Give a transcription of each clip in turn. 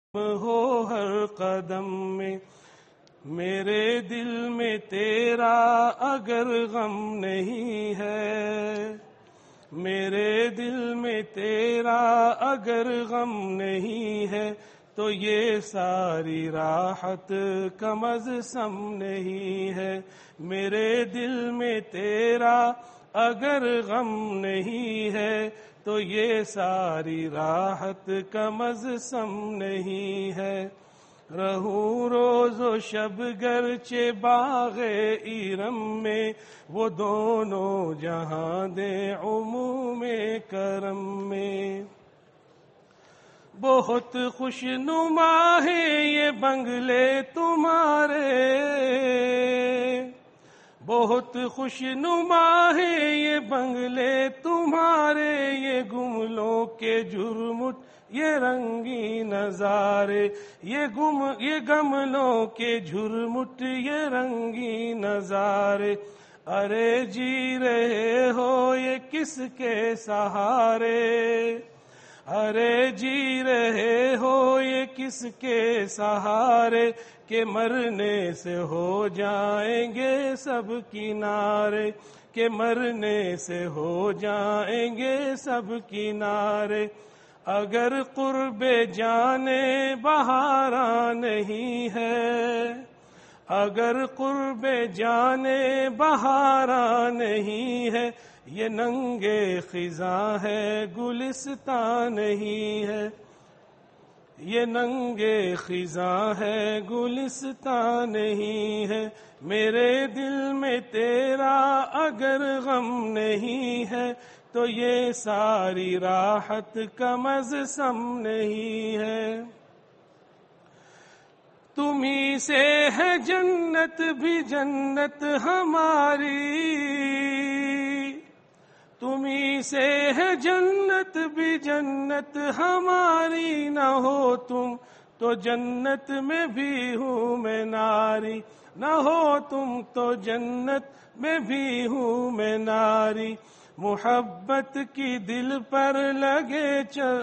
ہو ہر قدم میں، میرے دل میں تیرا اگر غم نہیں ہے، میرے دل میں تیرا اگر غم نہیں ہے، تو یہ ساری راحت کم از سم نہیں ہے۔ میرے دل میں تیرا اگر غم نہیں ہے، تو یہ ساری راحت کم از سم نہیں ہے۔ رہوں روز و شب گرچہ باغ ایرم میں، وہ دونوں جہاں دیں عموم کرم میں۔ بہت خوش نما ہے یہ بنگلے تمہارے، بہت خوش نما ہے یہ بنگلے تمہارے، یہ گملوں کے جھرمٹ یہ رنگی نظارے، یہ گملوں کے جھرمٹ یہ رنگی نظارے۔ ارے جی رہے ہو یہ کس کے سہارے، ارے جی رہے ہو یہ کس کے سہارے، کہ مرنے سے ہو جائیں گے سب کنارے، کہ مرنے سے ہو جائیں گے سب کنارے۔ اگر قرب جانے بہارا نہیں ہے، اگر قرب جانے بہارا نہیں ہے، یہ ننگے خزاں ہے گلستان نہیں ہے، یہ ننگے خزاں ہے گلستان نہیں ہے۔ میرے دل میں تیرا اگر غم نہیں ہے، تو یہ ساری راحت کم از سم نہیں ہے۔ تمہیں سے ہے جنت بھی جنت ہماری، تمہیں سے ہے جنت بھی جنت ہماری، نہ ہو تم تو جنت میں بھی ہوں میں ناری، نہ ہو تم تو جنت میں بھی ہوں میں ناری۔ محبت کی دل پر لگے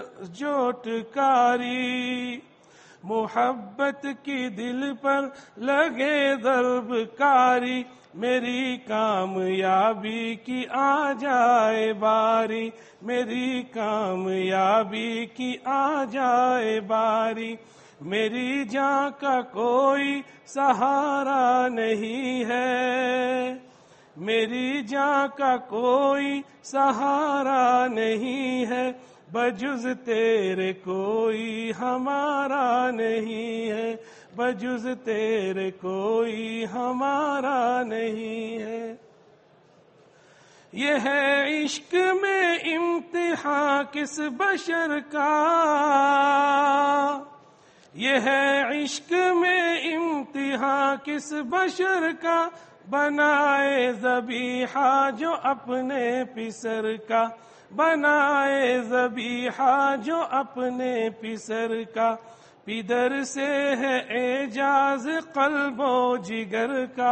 چوٹکاری، محبت کی دل پر لگے ضرب کاری، میری کامیابی کی آ جائے باری، میری کامیابی کی آ جائے باری۔ میری جاں کا کوئی سہارا نہیں ہے، میری جاں کا کوئی سہارا نہیں ہے، بجز تیرے کوئی ہمارا نہیں ہے، بجز تیرے کوئی ہمارا نہیں ہے۔ یہ ہے عشق میں امتحان کس بشر کا، یہ ہے عشق میں امتحان کس بشر کا، بنائے ذبیحہ جو اپنے پسر کا، بنائے ذبیحہ جو اپنے پسر کا۔ پدر سے ہے اعجاز قلب و جگر کا،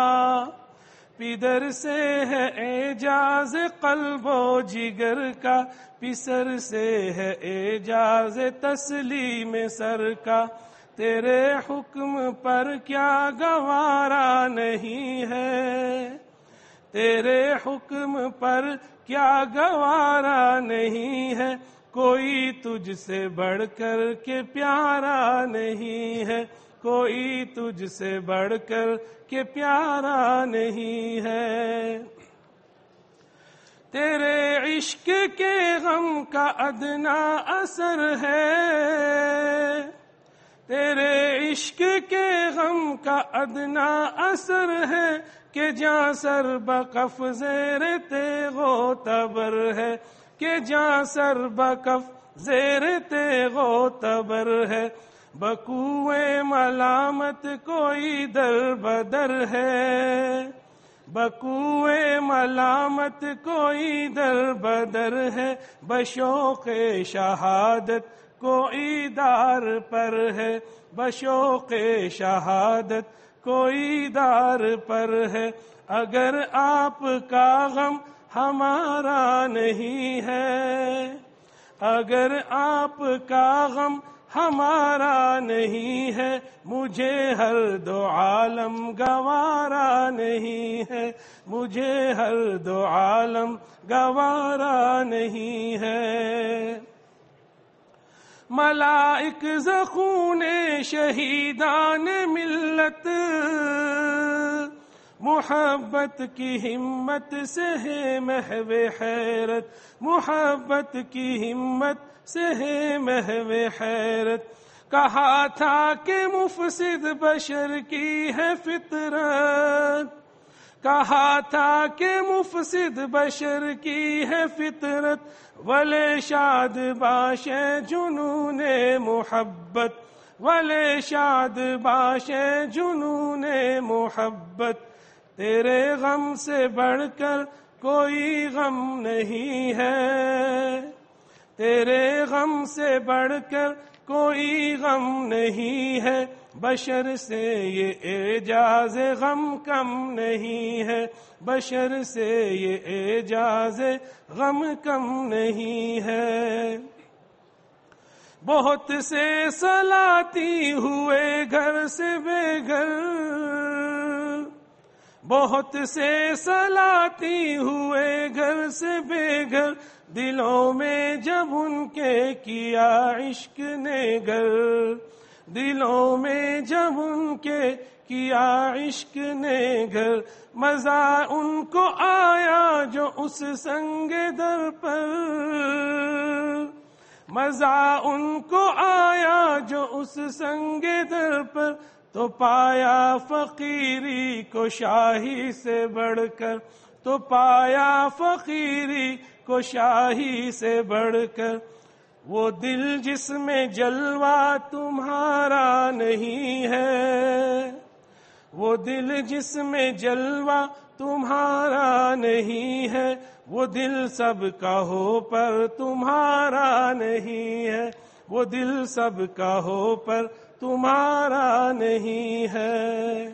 پدر سے ہے اعجاز قلب و جگر کا، پسر سے ہے اعجاز تسلیم سر کا۔ تیرے حکم پر کیا گوارا نہیں ہے، تیرے حکم پر کیا گوارا نہیں ہے، کوئی تجھ سے بڑھ کر کے پیارا نہیں ہے، کوئی تجھ سے بڑھ کر کے پیارا نہیں ہے۔ تیرے عشق کے غم کا ادنا اثر ہے، تیرے عشق کے غم کا ادنا اثر ہے، کہ جاں سر بکف زیر تیغ و تبر ہے، کہ جاں سر بکف زیر تیغ و تبر ہے۔ بکوئے ملامت کوئی در بدر ہے، بکوئے ملامت کوئی در بدر ہے، بشوق شہادت کوئی دار پر ہے، بشوق شہادت کوئی دار پر ہے۔ اگر آپ کا غم ہمارا نہیں ہے، اگر آپ کا غم ہمارا نہیں ہے، مجھے ہر دو عالم گوارا نہیں ہے، مجھے ہر دو عالم گوارا نہیں ہے۔ ملائک زخون شہیدان ملت، محبت کی ہمت سے ہے محو حیرت، محبت کی ہمت سے ہے محو حیرت۔ کہا تھا کہ مفسد بشر کی ہے فطرت، کہا تھا کہ مفسد بشر کی ہے فطرت، ولے شاد باش جنون محبت، ولے شاد باش جنون محبت۔ تیرے غم سے بڑھ کر کوئی غم نہیں ہے، تیرے غم سے بڑھ کر کوئی غم نہیں ہے، بشر سے یہ اعجاز غم کم نہیں ہے، بشر سے یہ اعجاز غم کم نہیں ہے۔ بہت سے سلاتی ہوئے گھر سے بے گھر، بہت سے سلاتی ہوئے گھر سے بے گھر، دلوں میں جب ان کے کیا عشق نے گر، دلوں میں جب ان کے کیا عشق نے گر، مزہ ان کو آیا جو اس سنگ در پر، مزہ ان کو آیا جو اس سنگ در پر، تو پایا فقیری کو شاہی سے بڑھ کر، تو پایا فقیری کو شاہی سے بڑھ کر۔ وہ دل جس میں جلوہ تمہارا نہیں ہے، وہ دل جس میں جلوہ تمہارا نہیں ہے، وہ دل سب کا ہو پر تمہارا نہیں ہے، وہ دل سب کا ہو پر تمہارا نہیں ہے۔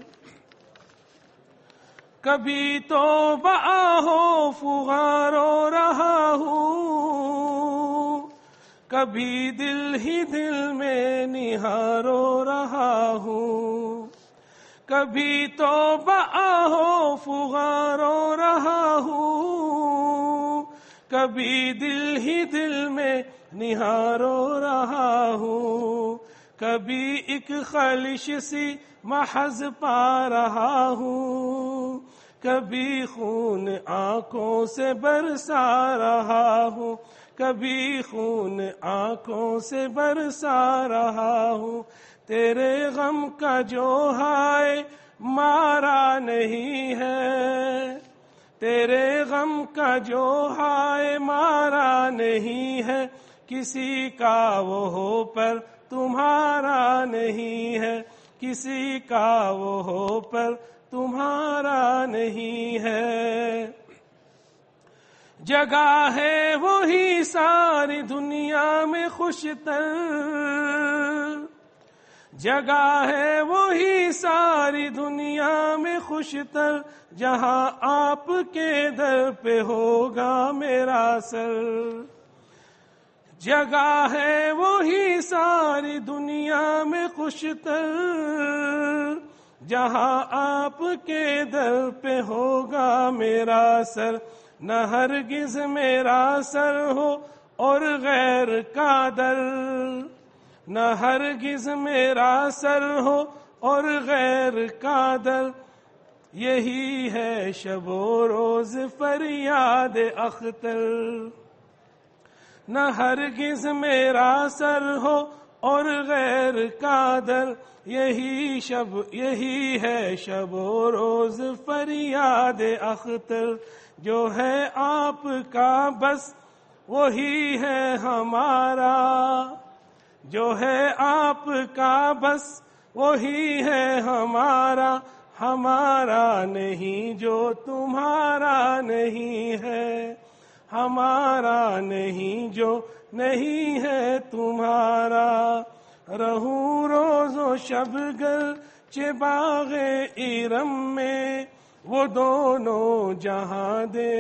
کبھی تو بآہو فغاں رو رہا ہوں، کبھی دل ہی دل میں نہارو رہا ہوں، کبھی تو بآہو فغاں رو رہا ہوں، کبھی دل ہی دل میں نہارو رہا ہوں، کبھی ایک خلش سی محض پا رہا ہوں، کبھی خون آنکھوں سے برسا رہا ہوں، کبھی خون آنکھوں سے برسا رہا ہوں۔ تیرے غم کا جو ہائے مارا نہیں ہے، تیرے غم کا جو ہائے مارا نہیں ہے، کسی کا وہ ہو پر تمہارا نہیں ہے، کسی کا وہ ہو پر تمہارا نہیں ہے۔ جگہ ہے وہی ساری دنیا میں خوشتر، جگہ ہے وہی ساری دنیا میں خوشتر، جہاں آپ کے در پہ ہوگا میرا سر، جگہ ہے وہی ساری دنیا میں خوشتر، جہاں آپ کے در پہ ہوگا میرا سر، نہ ہرگز میرا سر ہو اور غیر کا در، نہ ہرگز میرا سر ہو اور غیر کا در، یہی ہے شب و روز فریاد اختر، نہ ہرگز میرا سر ہو اور غیر کا در، یہی ہے شب و روز فریاد اختر، جو ہے آپ کا بس وہی ہے ہمارا، جو ہے آپ کا بس وہی ہے ہمارا، ہمارا نہیں جو تمہارا نہیں ہے، ہمارا نہیں جو نہیں ہے تمہارا۔ رہوں روز و شب گرچہ باغ ارم میں، وہ دونوں جہاں دے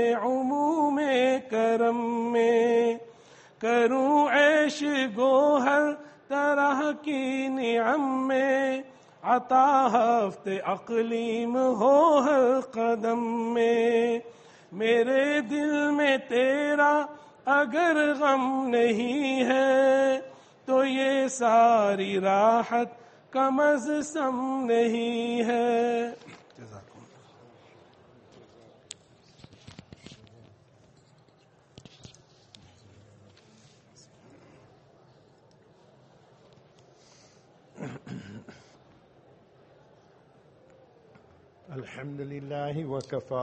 عموم کرم میں، کروں عیش گوہر तरह की निअम में अता हफ्ते अकलीम हो हर कदम में। मेरे दिल में तेरा अगर गम नहीं है तो ये सारी राहत कमज़ सम नहीं है। अल्हम्दुलिल्लाहि वकफ़ा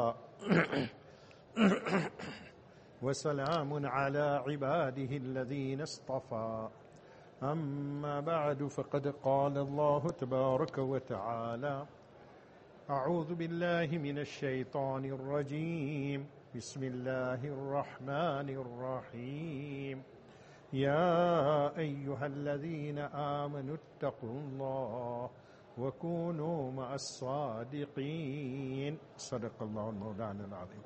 वसलामुन अला इबादिहिल्लज़ीना इस्तफ़ा अम्मा बअदु फ़क़द क़ाल अल्लाहु तबारक व तआला अऊज़ु बिल्लाहि मिनश शैतानिर रजीम बिस्मिल्लाहिर रहमानिर रहीम या अय्युहल्लज़ीना आमनुत्तक़ुल्लाह वकूनू मअस्सादिक़ीन सदक़ल्लाहुल मौलाना अज़ीम।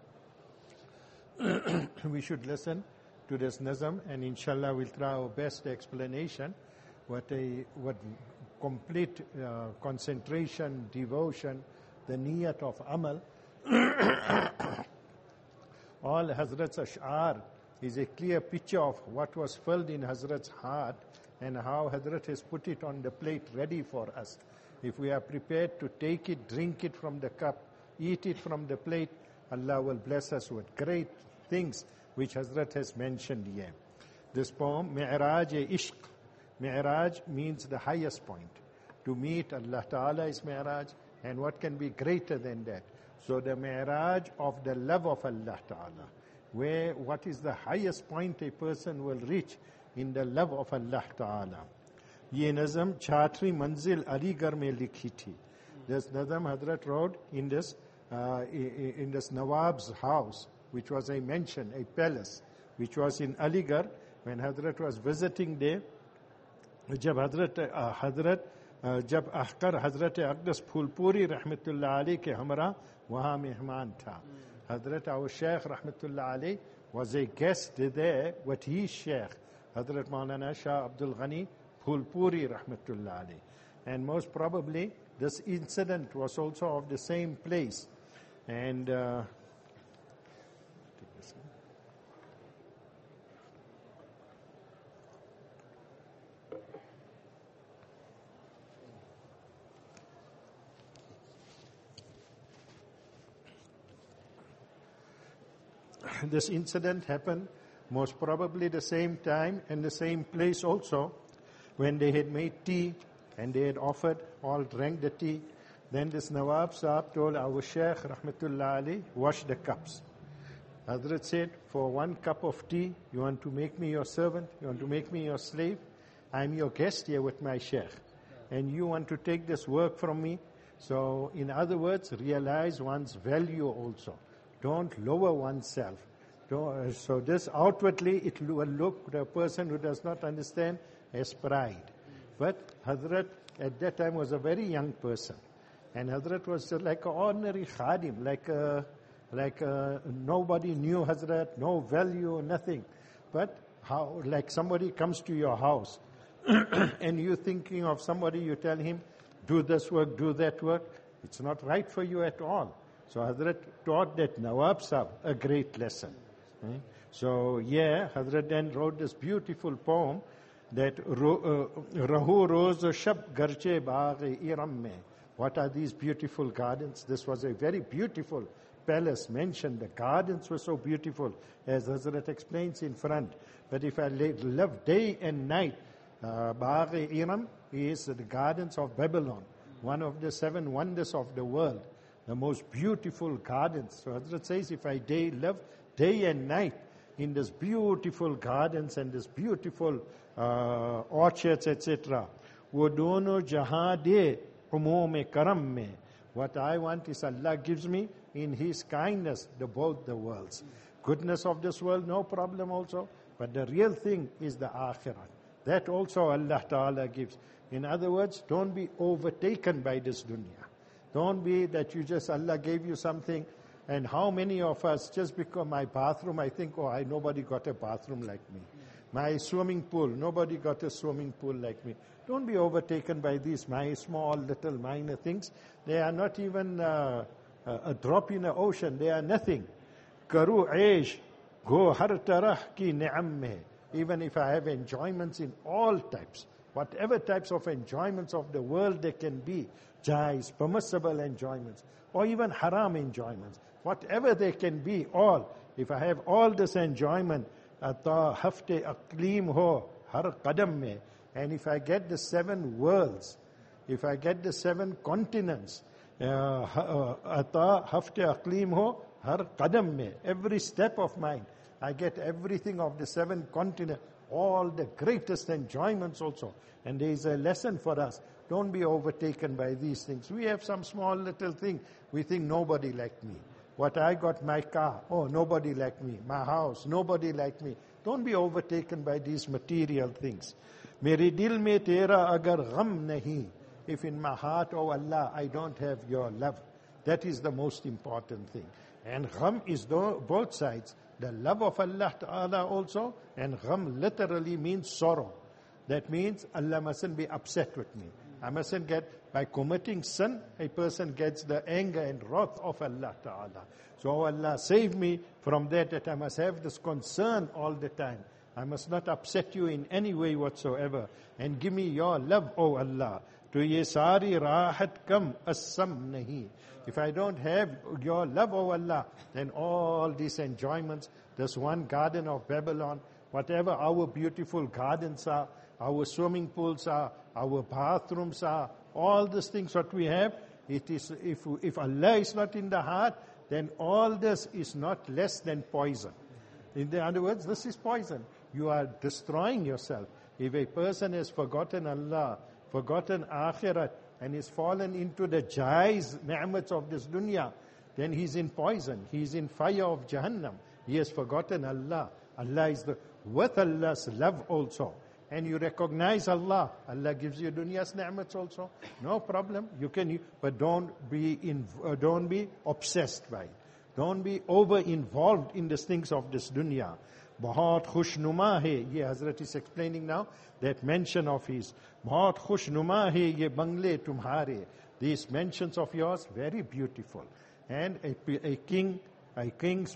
We should listen to this nazam, and inshallah we'll try our best explanation. What complete concentration, devotion, the niyat of amal. All Hazrat's ash'ar is a clear picture of what was filled in Hazrat's heart and how Hazrat has put it on the plate ready for us. If we are prepared to take it, drink it from the cup, eat it from the plate, Allah will bless us with great things which Hazrat has mentioned here. This poem, Mi'raj-e-Ishq. Mi'raj means the highest point. To meet Allah Ta'ala is Mi'raj, and what can be greater than that? So the Mi'raj of the love of Allah Ta'ala, where what is the highest point a person will reach in the love of Allah Ta'ala. ये नज़म छाटरी मंजिल अलीगढ़ में लिखी थी. This नज़म Hazrat wrote in this Nawab's house, which was a mansion, a palace, which was in Aligarh. When Hazrat was visiting there, जब अख्तर हजरत अक़दस फूलपुरी रहमतुल्लाह अलैह के हमरा वहाँ मेहमान था. Hazrat our Shaykh rahmatullah alayh was a guest there with his Shaykh Hazrat Maulana Shah Abdul Ghani Phulpuri rahmatullah alayh. And most probably this incident was also of the same place. And this incident happened most probably the same time and the same place also, when they had made tea and they had offered, all drank the tea. Then this Nawab Sahib told our Shaykh rahmatullah alayh, wash the cups. Hazrat said, for one cup of tea, you want to make me your servant, you want to make me your slave? I'm your guest here with my Shaykh, and you want to take this work from me? So in other words, realize one's value also. Don't lower oneself. So this outwardly it will look to a person who does not understand as pride. But Hazrat at that time was a very young person. And Hazrat was like an ordinary khadim, like nobody knew Hazrat, no value, nothing. But how, like somebody comes to your house and you're thinking of somebody, you tell him, do this work, do that work. It's not right for you at all. So Hazrat taught that Nawab Sahib a great lesson. So Hazrat then wrote this beautiful poem that Rahu Roz Shab Garche Baagh Iram Mein. What are these beautiful gardens? This was a very beautiful palace mentioned. The gardens were so beautiful, as Hazrat explains in front. But if I love day and night, Baagh Iram is the gardens of Babylon, one of the 7 wonders of the world, the most beautiful gardens. So Hazrat says, if I live day and night in this beautiful gardens and this beautiful orchards, etc. wo dono jahan de umum karam mein. What I want is Allah gives me in His kindness both the worlds. Goodness of this world, no problem also. But the real thing is the akhirah. That also Allah Ta'ala gives. In other words, don't be overtaken by this dunya. Don't be that you just, Allah gave you something. And how many of us, just because my bathroom, I think, nobody got a bathroom like me. My swimming pool, nobody got a swimming pool like me. Don't be overtaken by these my small little minor things. They are not even a drop in the ocean. They are nothing. Karu aish, go har tarah ki ni'am mein. Even if I have enjoyments in all types, whatever types of enjoyments of the world there can be, jais, permissible enjoyments, or even haram enjoyments, whatever they can be, all. If I have all this enjoyment, ata hafte aqleem ho har qadam mein, and if I get the 7 worlds, if I get the 7 continents, ata hafte aqleem ho har qadam mein, every step of mine, I get everything of the 7 continents, all the greatest enjoyments also. And there is a lesson for us. Don't be overtaken by these things. We have some small little thing. We think nobody like me. What I got, my car, oh, nobody like me. My house, nobody like me. Don't be overtaken by these material things. Mere dil mein tera agar gham nahi. If in my heart, oh Allah, I don't have your love. That is the most important thing. And gham is both sides. The love of Allah Ta'ala also, and gham literally means sorrow. That means Allah mustn't be upset with me. I mustn't get, by committing sin, a person gets the anger and wrath of Allah Ta'ala. So Allah save me from that I must have this concern all the time. I must not upset you in any way whatsoever. And give me your love, O Allah. To ye sari rahat kam assam nahi. If I don't have your love, O Allah, then all these enjoyments, this one garden of Babylon, whatever our beautiful gardens are, our swimming pools are, our bathrooms are, all these things what we have, it is, if Allah is not in the heart, then all this is not less than poison. In other words, this is poison. You are destroying yourself. If a person has forgotten Allah, forgotten Akhirat, and is fallen into the jais, ni'mats of this dunya, then he's in poison. He's in fire of Jahannam. He has forgotten Allah. Allah is with Allah's love also. And you recognize Allah. Allah gives you dunya's ni'mats also. No problem. You can, but don't be obsessed by it. Don't be over-involved in the things of this dunya. Bahut khushnuma hai, ye Hazrat is explaining now, that mention of his. Bahut khushnuma hai, ye bangle tumhare. These mentions of yours, very beautiful. And a king's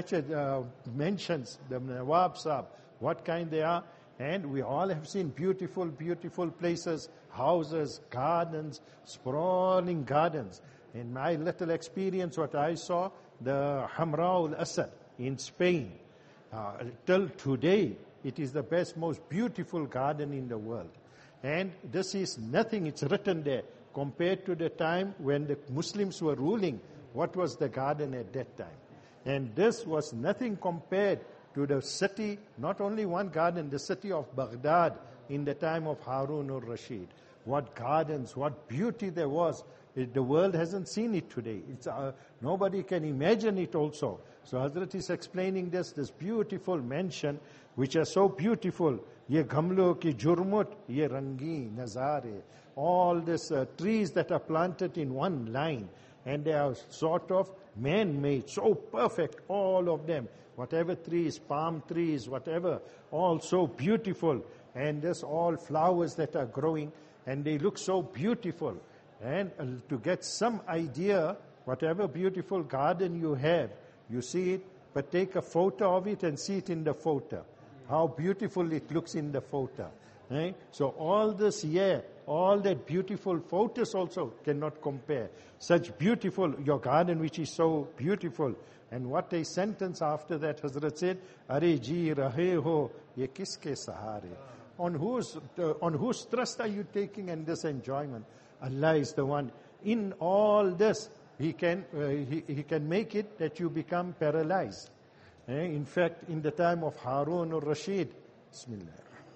mentions, the Nawab Sahib, what kind they are. And we all have seen beautiful, beautiful places, houses, gardens, sprawling gardens. In my little experience, what I saw, the Hamra al-Asad in Spain, till today, it is the best, most beautiful garden in the world. And this is nothing, it's written there, compared to the time when the Muslims were ruling. What was the garden at that time? And this was nothing compared to the city, not only one garden, the city of Baghdad in the time of Harun al-Rashid. What gardens, what beauty there was. The world hasn't seen it today. Nobody can imagine it also. So Hazrat is explaining this beautiful mansion, which are so beautiful. Ye ghamlo ki jurmut, ye rangi, nazare. All these trees that are planted in one line. And they are sort of man-made, so perfect, all of them. Whatever trees, palm trees, whatever, all so beautiful. And there's all flowers that are growing, and they look so beautiful. And to get some idea, whatever beautiful garden you have, you see it, but take a photo of it and see it in the photo. How beautiful it looks in the photo. Right? So all this year, all that beautiful photos also cannot compare. Such beautiful, your garden which is so beautiful. And what a sentence after that Hazrat said, Are ji rahe ho, ye kiske sahare. On whose trust are you taking in this enjoyment? Allah is the one. In all this, He can make it that you become paralyzed. In fact, in the time of Harun al-Rashid, Bismillah,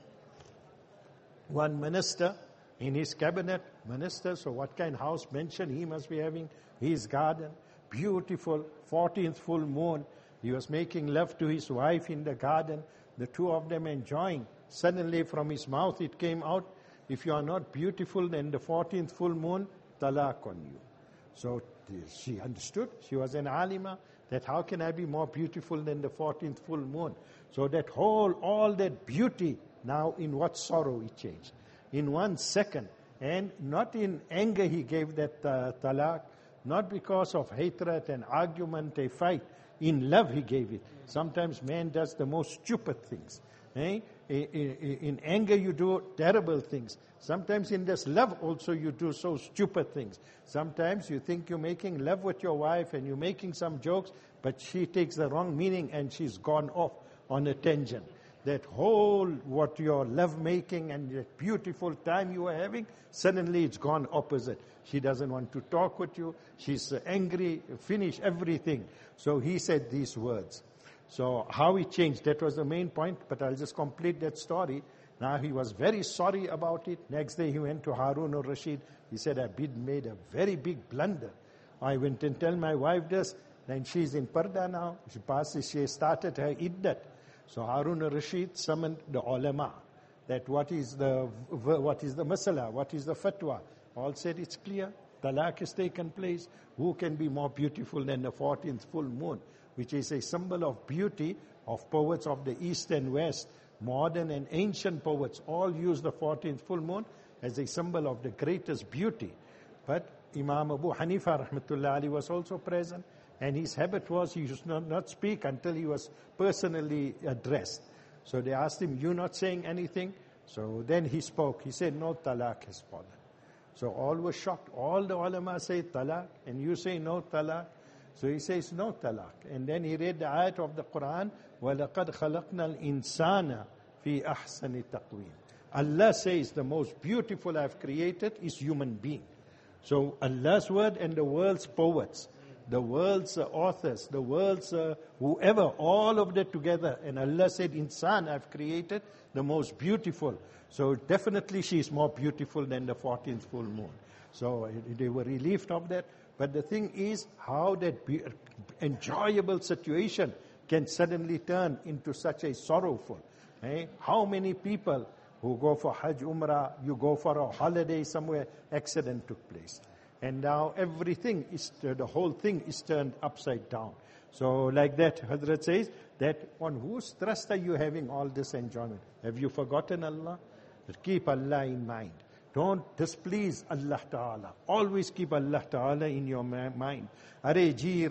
one minister in his cabinet, minister, so what kind of house mansion he must be having, his garden, beautiful, 14th full moon, he was making love to his wife in the garden, the two of them enjoying. Suddenly from his mouth it came out, if you are not beautiful in the 14th full moon, talaq on you. So she understood, she was an alima, that how can I be more beautiful than the 14th full moon? So that all that beauty, now in what sorrow it changed. In 1 second. And not in anger he gave that talaq, not because of hatred and argument, a fight. In love he gave it. Sometimes man does the most stupid things. In anger you do terrible things. Sometimes in this love also you do so stupid things. Sometimes you think you're making love with your wife and you're making some jokes, but she takes the wrong meaning and she's gone off on a tangent. That whole, what your love making and that beautiful time you are having, suddenly it's gone opposite. She doesn't want to talk with you. She's angry, finish everything. So he said these words. So how he changed, that was the main point, but I'll just complete that story. Now he was very sorry about it. Next day he went to Harun al-Rashid. He said, I made a very big blunder. I went and tell my wife this. Then she's in Parda now. She started her iddat. So Harun al-Rashid summoned the ulama. That what is the masala, what is the fatwa. All said it's clear. Talaq has taken place. Who can be more beautiful than the 14th full moon, which is a symbol of beauty of poets of the East and West. Modern and ancient poets all use the 14th full moon as a symbol of the greatest beauty. But Imam Abu Hanifa rahmatullah ali was also present, and his habit was he used not speak until he was personally addressed. So they asked him, you not saying anything? So then he spoke. He said, no talaq has fallen. So all were shocked. All the ulama say talaq, and you say no talaq. So he says no talaq. And then he read the ayat of the Quran, وَلَقَدْ خَلَقْنَا الْإِنسَانَ فِي أَحْسَنِ تَقْوِيمٍ. Allah says the most beautiful I've created is human being. So Allah's word and the world's poets, the world's authors, the world's whoever, all of that together. And Allah said, insan I've created the most beautiful. So definitely she is more beautiful than the 14th full moon. So they were relieved of that. But the thing is how that enjoyable situation can suddenly turn into such a sorrowful. How many people who go for Hajj, Umrah, you go for a holiday somewhere, accident took place. And now everything is, the whole thing is turned upside down. So like that, Hazrat says, that on whose trust are you having all this enjoyment? Have you forgotten Allah? Keep Allah in mind. Don't displease Allah Ta'ala. Always keep Allah Ta'ala in your mind. Are ji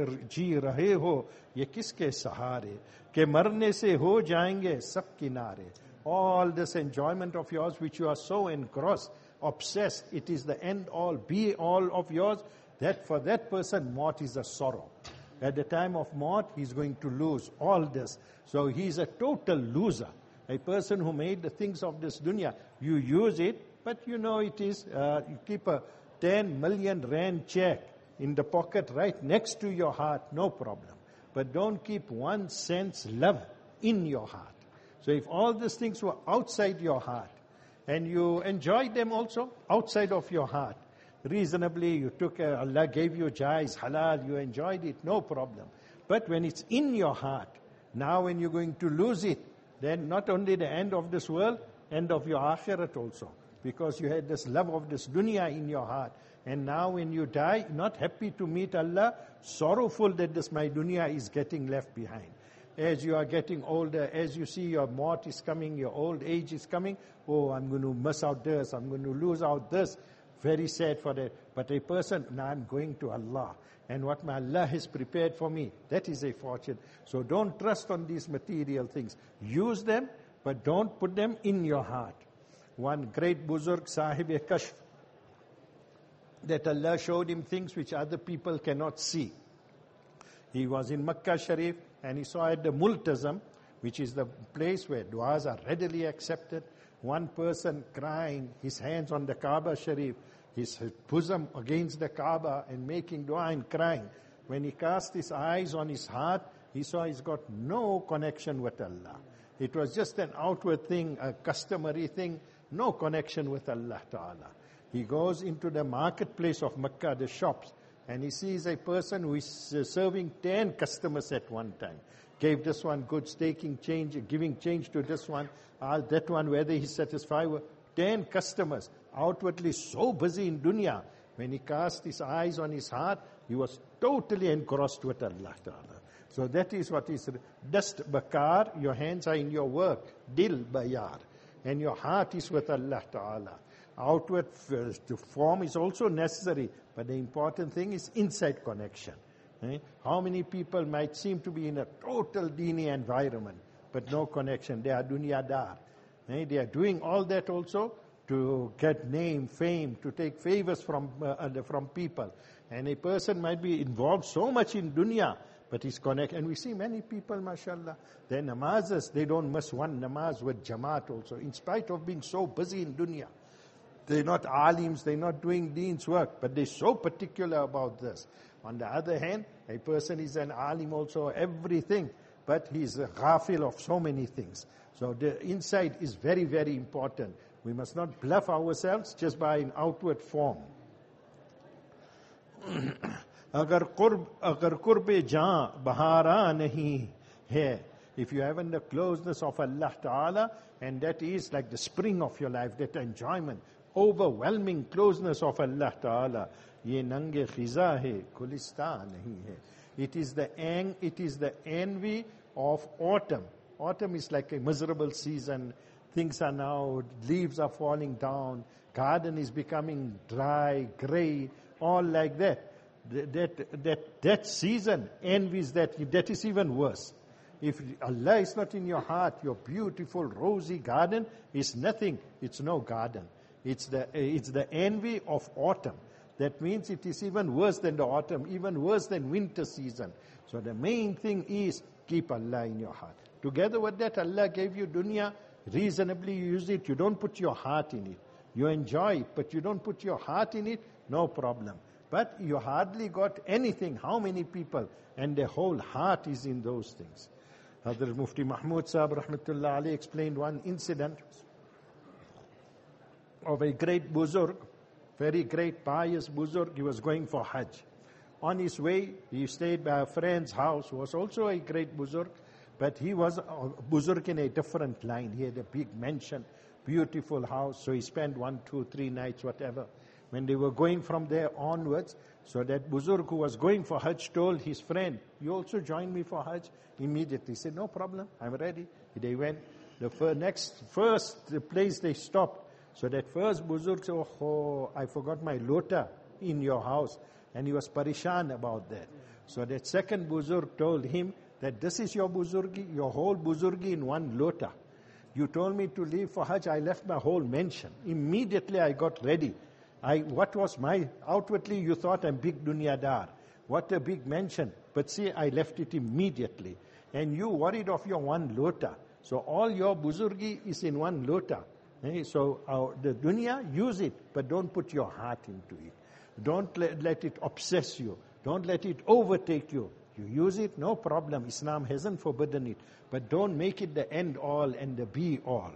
rahe ho, ye kiske sahare, ke marne se ho jayenge sab kinare. All this enjoyment of yours which you are so engrossed, obsessed, it is the end all, be all of yours, that for that person, maut is a sorrow. At the time of maut, he's going to lose all this. So he's a total loser. A person who made the things of this dunya, you use it, but you know it is, you keep a 10 million rand check in the pocket right next to your heart, no problem. But don't keep 1 cent's love in your heart. So if all these things were outside your heart, and you enjoyed them also outside of your heart, reasonably you took, Allah gave you jais, halal, you enjoyed it, no problem. But when it's in your heart, now when you're going to lose it, then not only the end of this world, end of your akhirat also. Because you had this love of this dunya in your heart. And now when you die, not happy to meet Allah, sorrowful that this my dunya is getting left behind. As you are getting older, as you see your maut is coming, your old age is coming, oh, I'm going to miss out this, I'm going to lose out this. Very sad for that. But a person, now I'm going to Allah. And what my Allah has prepared for me, that is a fortune. So don't trust on these material things. Use them, but don't put them in your heart. One great Buzurg, Sahib-e-Kashf, that Allah showed him things which other people cannot see. He was in Makkah Sharif, and he saw at the Multazam, which is the place where du'as are readily accepted, one person crying, his hands on the Kaaba Sharif, his bosom against the Kaaba and making dua and crying. When he cast his eyes on his heart, he saw he's got no connection with Allah. It was just an outward thing, a customary thing, no connection with Allah Ta'ala. He goes into the marketplace of Makkah, the shops, and he sees a person who is serving 10 customers at one time. Gave this one goods, taking change, giving change to this one, that one whether he's satisfied with 10 customers, outwardly so busy in dunya. When he cast his eyes on his heart, he was totally engrossed with Allah Ta'ala. So that is what is dast bakar, your hands are in your work, dil bayar, and your heart is with Allah Ta'ala. Outward form is also necessary, but the important thing is inside connection. How many people might seem to be in a total dini environment, but no connection? They are dunyadar. They are doing all that also to get name, fame, to take favors from people. And a person might be involved so much in dunya, but he's connected. And we see many people, mashallah, their namazes, they don't miss one namaz with jamaat also, in spite of being so busy in dunya. They're not alims, they're not doing deen's work, but they're so particular about this. On the other hand, a person is an alim also, everything, but he's a ghafil of so many things. So the inside is very, very important. We must not bluff ourselves just by an outward form. Agar qurb jaan bahara nahi hai. If you haven't the closeness of Allah Ta'ala, and that is like the spring of your life, that enjoyment, overwhelming closeness of Allah Ta'ala, ye nange khiza hai, kulista nahi hai. It is the envy of autumn. Autumn is like a miserable season. Things are now, leaves are falling down, garden is becoming dry, grey, all like that. That season envies that is even worse. If Allah is not in your heart, your beautiful rosy garden is nothing. It's no garden. It's the envy of autumn. That means it is even worse than the autumn, even worse than winter season. So the main thing is keep Allah in your heart. Together with that, Allah gave you dunya, reasonably use it. You don't put your heart in it. You enjoy it, but you don't put your heart in it, no problem. But you hardly got anything. How many people? And their whole heart is in those things. Hazrat Mufti Mahmud Sahib Rahmatullah Ali explained one incident of a great buzurg, very great pious buzurg. He was going for Hajj. On his way, he stayed by a friend's house who was also a great buzurg, but he was a buzurg in a different line. He had a big mansion, beautiful house, so he spent 1, 2, 3 nights, whatever. When they were going from there onwards, so that buzurg who was going for Hajj told his friend, you also join me for Hajj? Immediately he said, no problem, I'm ready. They went. The first place they stopped, so that first buzurg said, oh, I forgot my lota in your house. And he was parishan about that. So that second buzurg told him that this is your buzurgi, your whole buzurgi in one lota. You told me to leave for Hajj, I left my whole mansion. Immediately I got ready. Outwardly you thought I'm big dunyadar. What a big mansion. But see, I left it immediately. And you worried of your one lota. So all your buzurgi is in one lota. So the dunya, use it, but don't put your heart into it. Don't let it obsess you. Don't let it overtake you. You use it, no problem. Islam hasn't forbidden it. But don't make it the end all and the be all.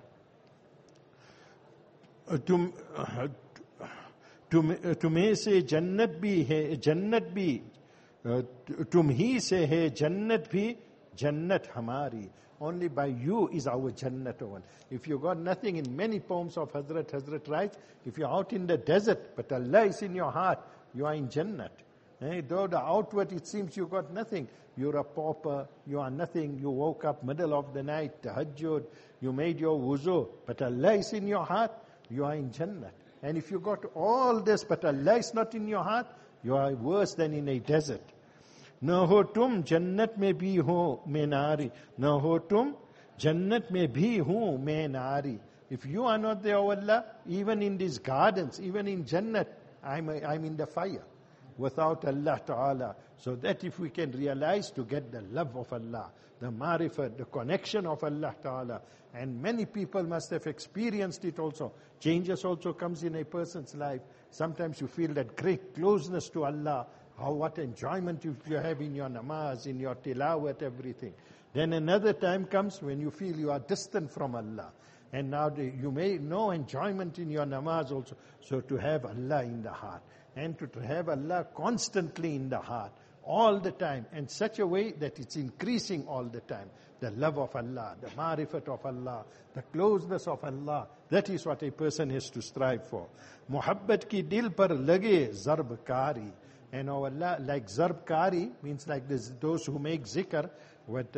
तुम्हें से जन्नत भी है, जन्नत भी तुम ही से है, जन्नत भी जन्नत हमारी. Only by you is our Jannat one. If you got nothing, in many poems of Hazrat writes, if you're out in the desert, but Allah is in your heart, you are in Jannat. Though the outward it seems you got nothing, you're a pauper, you are nothing, you woke up middle of the night, tahajjud, you made your wuzu, but Allah is in your heart, you are in Jannat. And if you got all this, but Allah is not in your heart, you are worse than in a desert. न हो तुम जन्नत में भी हो मैं नारी, न हो तुम जन्नत में भी हूँ मैं नारी. If you are not there, O Allah, even in these gardens, even in Jannat, I'm in the fire without Allah Ta'ala. So that if we can realize to get the love of Allah, the marifat, the connection of Allah Ta'ala, and many people must have experienced it also. Changes also comes in a person's life. Sometimes you feel that great closeness to Allah. What enjoyment you have in your namaz, in your tilawat, everything. Then another time comes when you feel you are distant from Allah. And now you may no enjoyment in your namaz also. So to have Allah in the heart. And to have Allah constantly in the heart. all the time, and such a way that it's increasing all the time. The love of Allah, the marifat of Allah, the closeness of Allah, that is what a person has to strive for. Muhabbat ki dil par lage zarb kari. And Allah, like zarb kari, means like this, those who make zikr, with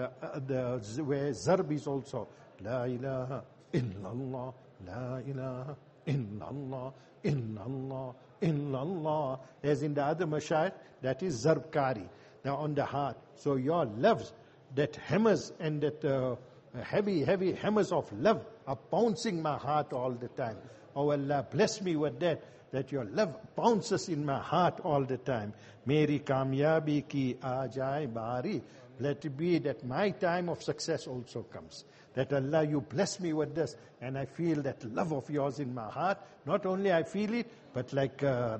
where zarb is also, La ilaha illallah, La ilaha illallah, illallah, illallah. As in the other mashayikh, that is zarb kari. Now on the heart. So your loves, that hammers and that heavy hammers of love are pouncing my heart all the time. Oh Allah, bless me with that your love bounces in my heart all the time. Meri kamyabi ki aa jaye bari. Let it be that my time of success also comes. That Allah, you bless me with this, and I feel that love of yours in my heart. Not only I feel it, but like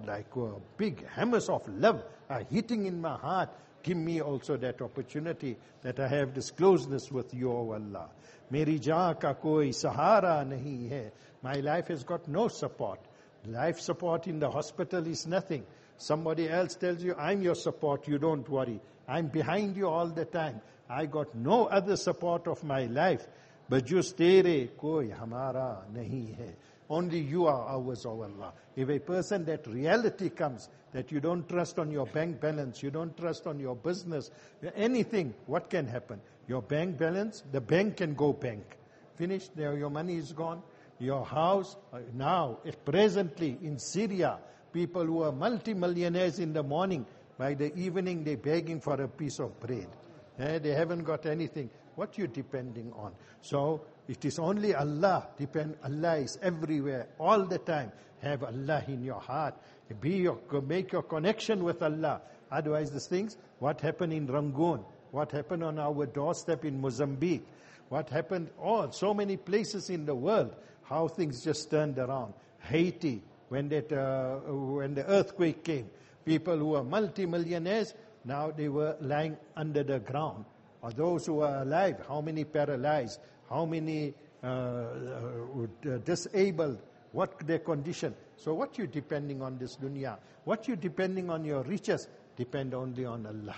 big hammers of love are hitting in my heart. Give me also that opportunity that I have this closeness with you, O Allah. Meri jaan ka koi sahara nahi hai. My life has got no support. Life support in the hospital is nothing. Somebody else tells you, I'm your support, you don't worry. I'm behind you all the time. I got no other support of my life. But just tere koi hamara nahi hai. Only you are ours, O Allah. If a person, that reality comes, that you don't trust on your bank balance, you don't trust on your business, anything, what can happen? Your bank balance, the bank can go bank. Finished, there your money is gone. Your house, now, presently in Syria, people who are multi-millionaires in the morning, by the evening they're begging for a piece of bread. They haven't got anything. What you depending on? So, it is only Allah. Allah is everywhere, all the time. Have Allah in your heart. Make your connection with Allah. Otherwise, these things, what happened in Rangoon, what happened on our doorstep in Mozambique, what happened, so many places in the world, how things just turned around. Haiti, when the earthquake came, people who were multi-millionaires, now they were lying under the ground. Or those who are alive, how many paralyzed, how many disabled, what their condition. So what you depending on this dunya? What you depending on your riches? Depend only on Allah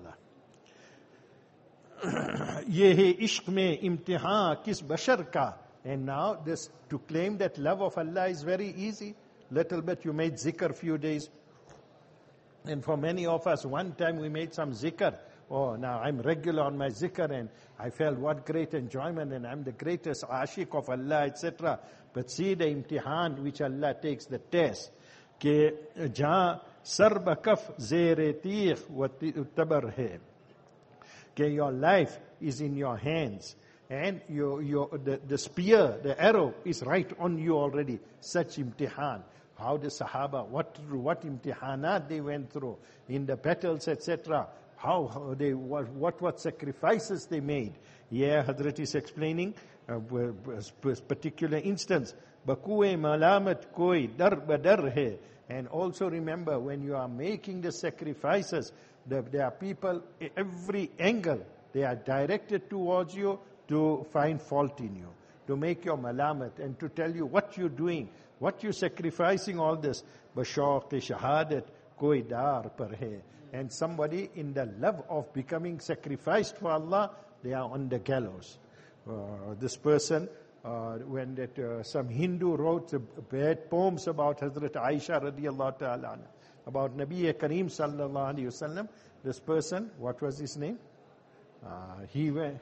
Ta'ala. Ye hai ishq mein imtihan kis bashar ka. And now this, to claim that love of Allah is very easy. Little bit you made zikr few days. And for many of us, one time we made some zikr. Oh, now I'm regular on my zikr and I felt what great enjoyment and I'm the greatest ashik of Allah, etc. But see the imtihan which Allah takes, the test. Ke jahan sarba kaf zere teekh wa tabar hai. Ke your life is in your hands. And the spear, the arrow is right on you already. Such imtihan. How the Sahaba, what imtihanat they went through in the battles, etc. What sacrifices they made. Yeah, Hazrat is explaining a particular instance. Bakue malamat koi dar badar hai. And also remember, when you are making the sacrifices, there are people, every angle, they are directed towards you to find fault in you, to make your malamat and to tell you what you're doing, what you're sacrificing, all this. Bashauq shahadat koi dar par hai. And somebody in the love of becoming sacrificed for Allah, they are on the gallows. This person, when some Hindu wrote bad poems about Hazrat Aisha radiallahu ta'ala, about Nabi Kareem sallallahu alayhi wasallam, this person, what was his name? He went,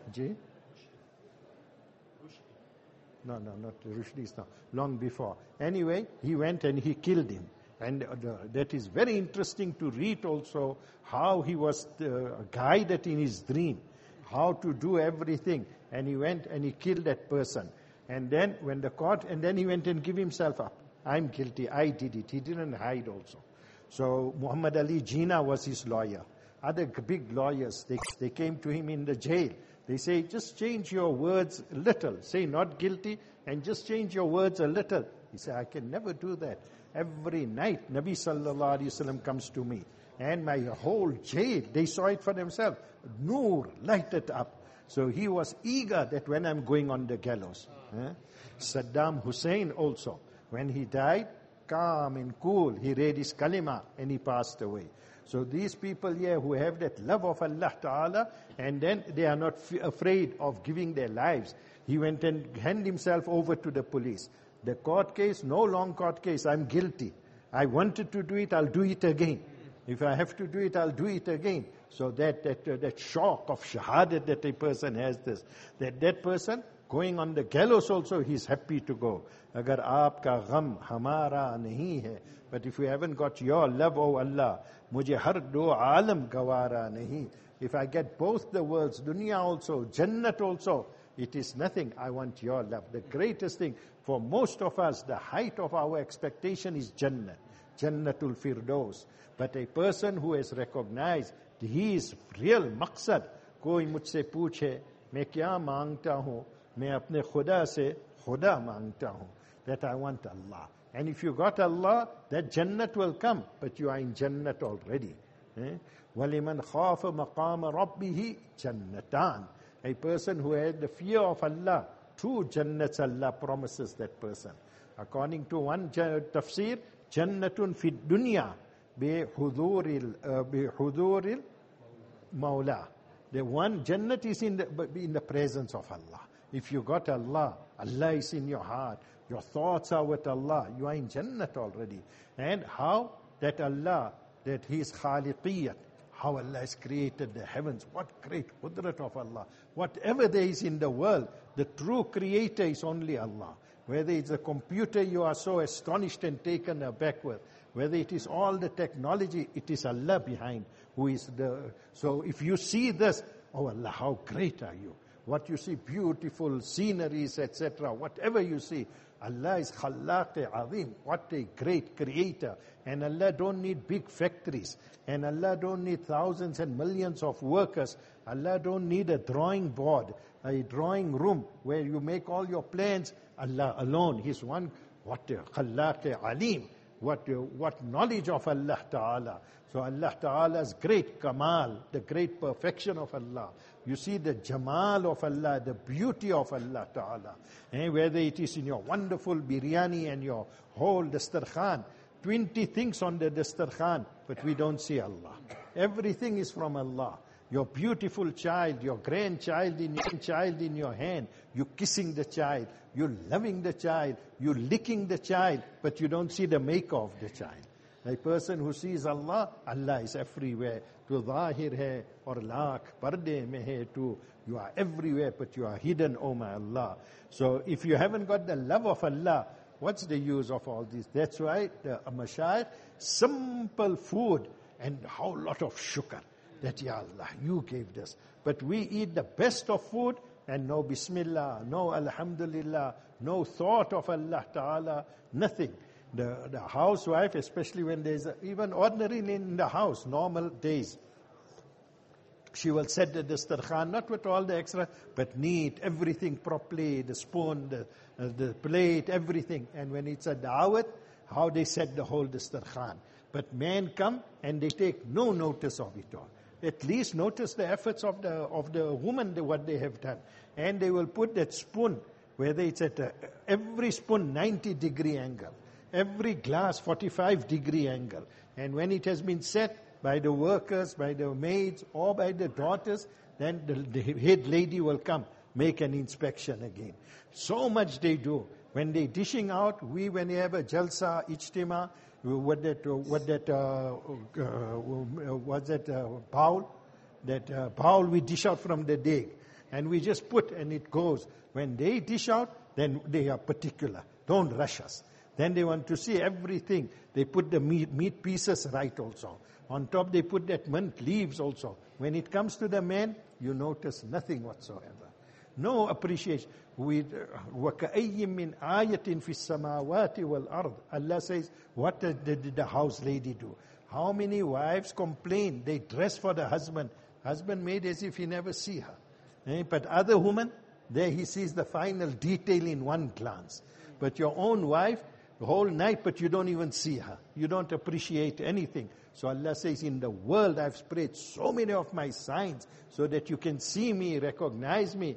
No, not Rushdie, no, long before. Anyway, he went and he killed him. And that is very interesting to read also how he was guided in his dream, how to do everything. And he went and he killed that person. And then when the court, and then he went and gave himself up. I'm guilty, I did it. He didn't hide also. So Muhammad Ali Jinnah was his lawyer. Other big lawyers, they came to him in the jail. They say, just change your words a little. Say not guilty and just change your words a little. He said, I can never do that. Every night, Nabi sallallahu alayhi wasallam comes to me. And my whole jail, they saw it for themselves. Noor lighted up. So he was eager that when I'm going on the gallows. Saddam Hussein also, when he died, calm and cool. He read his kalima and he passed away. So these people here who have that love of Allah Ta'ala, and then they are not afraid of giving their lives. He went and handed himself over to the police. The court case, no long court case, I'm guilty. I wanted to do it, I'll do it again. If I have to do it, I'll do it again. So that shock of shahadat that a person has this, that person going on the gallows also, he's happy to go. Agar aapka gham hamara nahi hai. But if we haven't got your love, oh Allah, mujhe har do alam gawara nahi. If I get both the worlds, dunya also, jannat also, it is nothing. I want your love. The greatest thing for most of us, the height of our expectation is Jannat, Jannatul Firdaus. But a person who has recognized his real maqsad, koi mujhse पूछे मैं क्या मांगता हूँ, मैं अपने खुदा से खुदा मांगता हूँ, that I want Allah. And if you got Allah, that Jannat will come, but you are in Jannat already. وَلِمَنْ خَافَ مَقَامَ رَبِّهِ جَنَّتَانِ. A person who had the fear of Allah, 2 Jannats Allah promises that person. According to one tafsir, Jannatun fi dunya bihuduril Mawla. The one Jannat is in the presence of Allah. If you got Allah, Allah is in your heart, your thoughts are with Allah, you are in Jannat already. And how? That Allah, that He is Khaliqiyyat, how Allah has created the heavens. What great qudrat of Allah. Whatever there is in the world, the true creator is only Allah. Whether it's a computer you are so astonished and taken aback with, whether it is all the technology, it is Allah behind who is the... So if you see this, oh Allah, how great are you? What you see, beautiful sceneries, etc. Whatever you see, Allah is Khallaq Azim. What a great creator. And Allah don't need big factories. And Allah don't need thousands and millions of workers. Allah don't need a drawing board, a drawing room where you make all your plans. Allah alone. He's one. What a Khallaq Alim. What knowledge of Allah Ta'ala. So Allah Ta'ala's great kamal, the great perfection of Allah. You see the jamal of Allah, the beauty of Allah Ta'ala. Whether it is in your wonderful biryani and your whole dastarkhan, 20 things on the dastarkhan, but we don't see Allah. Everything is from Allah. Your beautiful child, your grandchild in your hand, you kissing the child, you loving the child, you licking the child, but you don't see the maker of the child. A person who sees Allah, Allah is everywhere. Tu zahir hai aur laakh parde mein hai tu. You are everywhere, but you are hidden, oh my Allah. So if you haven't got the love of Allah, what's the use of all this? That's why the mashayikh, simple food and how lot of shukr. That, Ya Allah, you gave this. But we eat the best of food and no Bismillah, no Alhamdulillah, no thought of Allah Ta'ala, nothing. The housewife, especially when there's even ordinarily in the house, normal days, she will set the dastarkhan, not with all the extra, but neat, everything properly, the spoon, the plate, everything. And when it's a da'wat, how they set the whole dastarkhan. But men come and they take no notice of it all. At least notice the efforts of the woman, what they have done. And they will put that spoon, whether it's at every spoon 90-degree angle, every glass 45-degree angle. And when it has been set by the workers, by the maids, or by the daughters, then the head lady will come, make an inspection again. So much they do. When they dishing out, when they have a jalsa, ijtima, bowl we dish out from the day, and we just put and it goes. When they dish out, then they are particular. Don't rush us. Then they want to see everything. They put the meat pieces right also. On top they put that mint leaves also. When it comes to the man, you notice nothing whatsoever. No appreciation. وَكَأَيٍّ مِّنْ آيَةٍ فِي السَّمَاوَاتِ وَالْأَرْضِ. Allah says, what did the house lady do? How many wives complain? They dress for the husband. Husband made as if he never see her. But other woman, there he sees the final detail in one glance. But your own wife, the whole night, but you don't even see her. You don't appreciate anything. So Allah says, in the world I've spread so many of my signs so that you can see me, recognize me.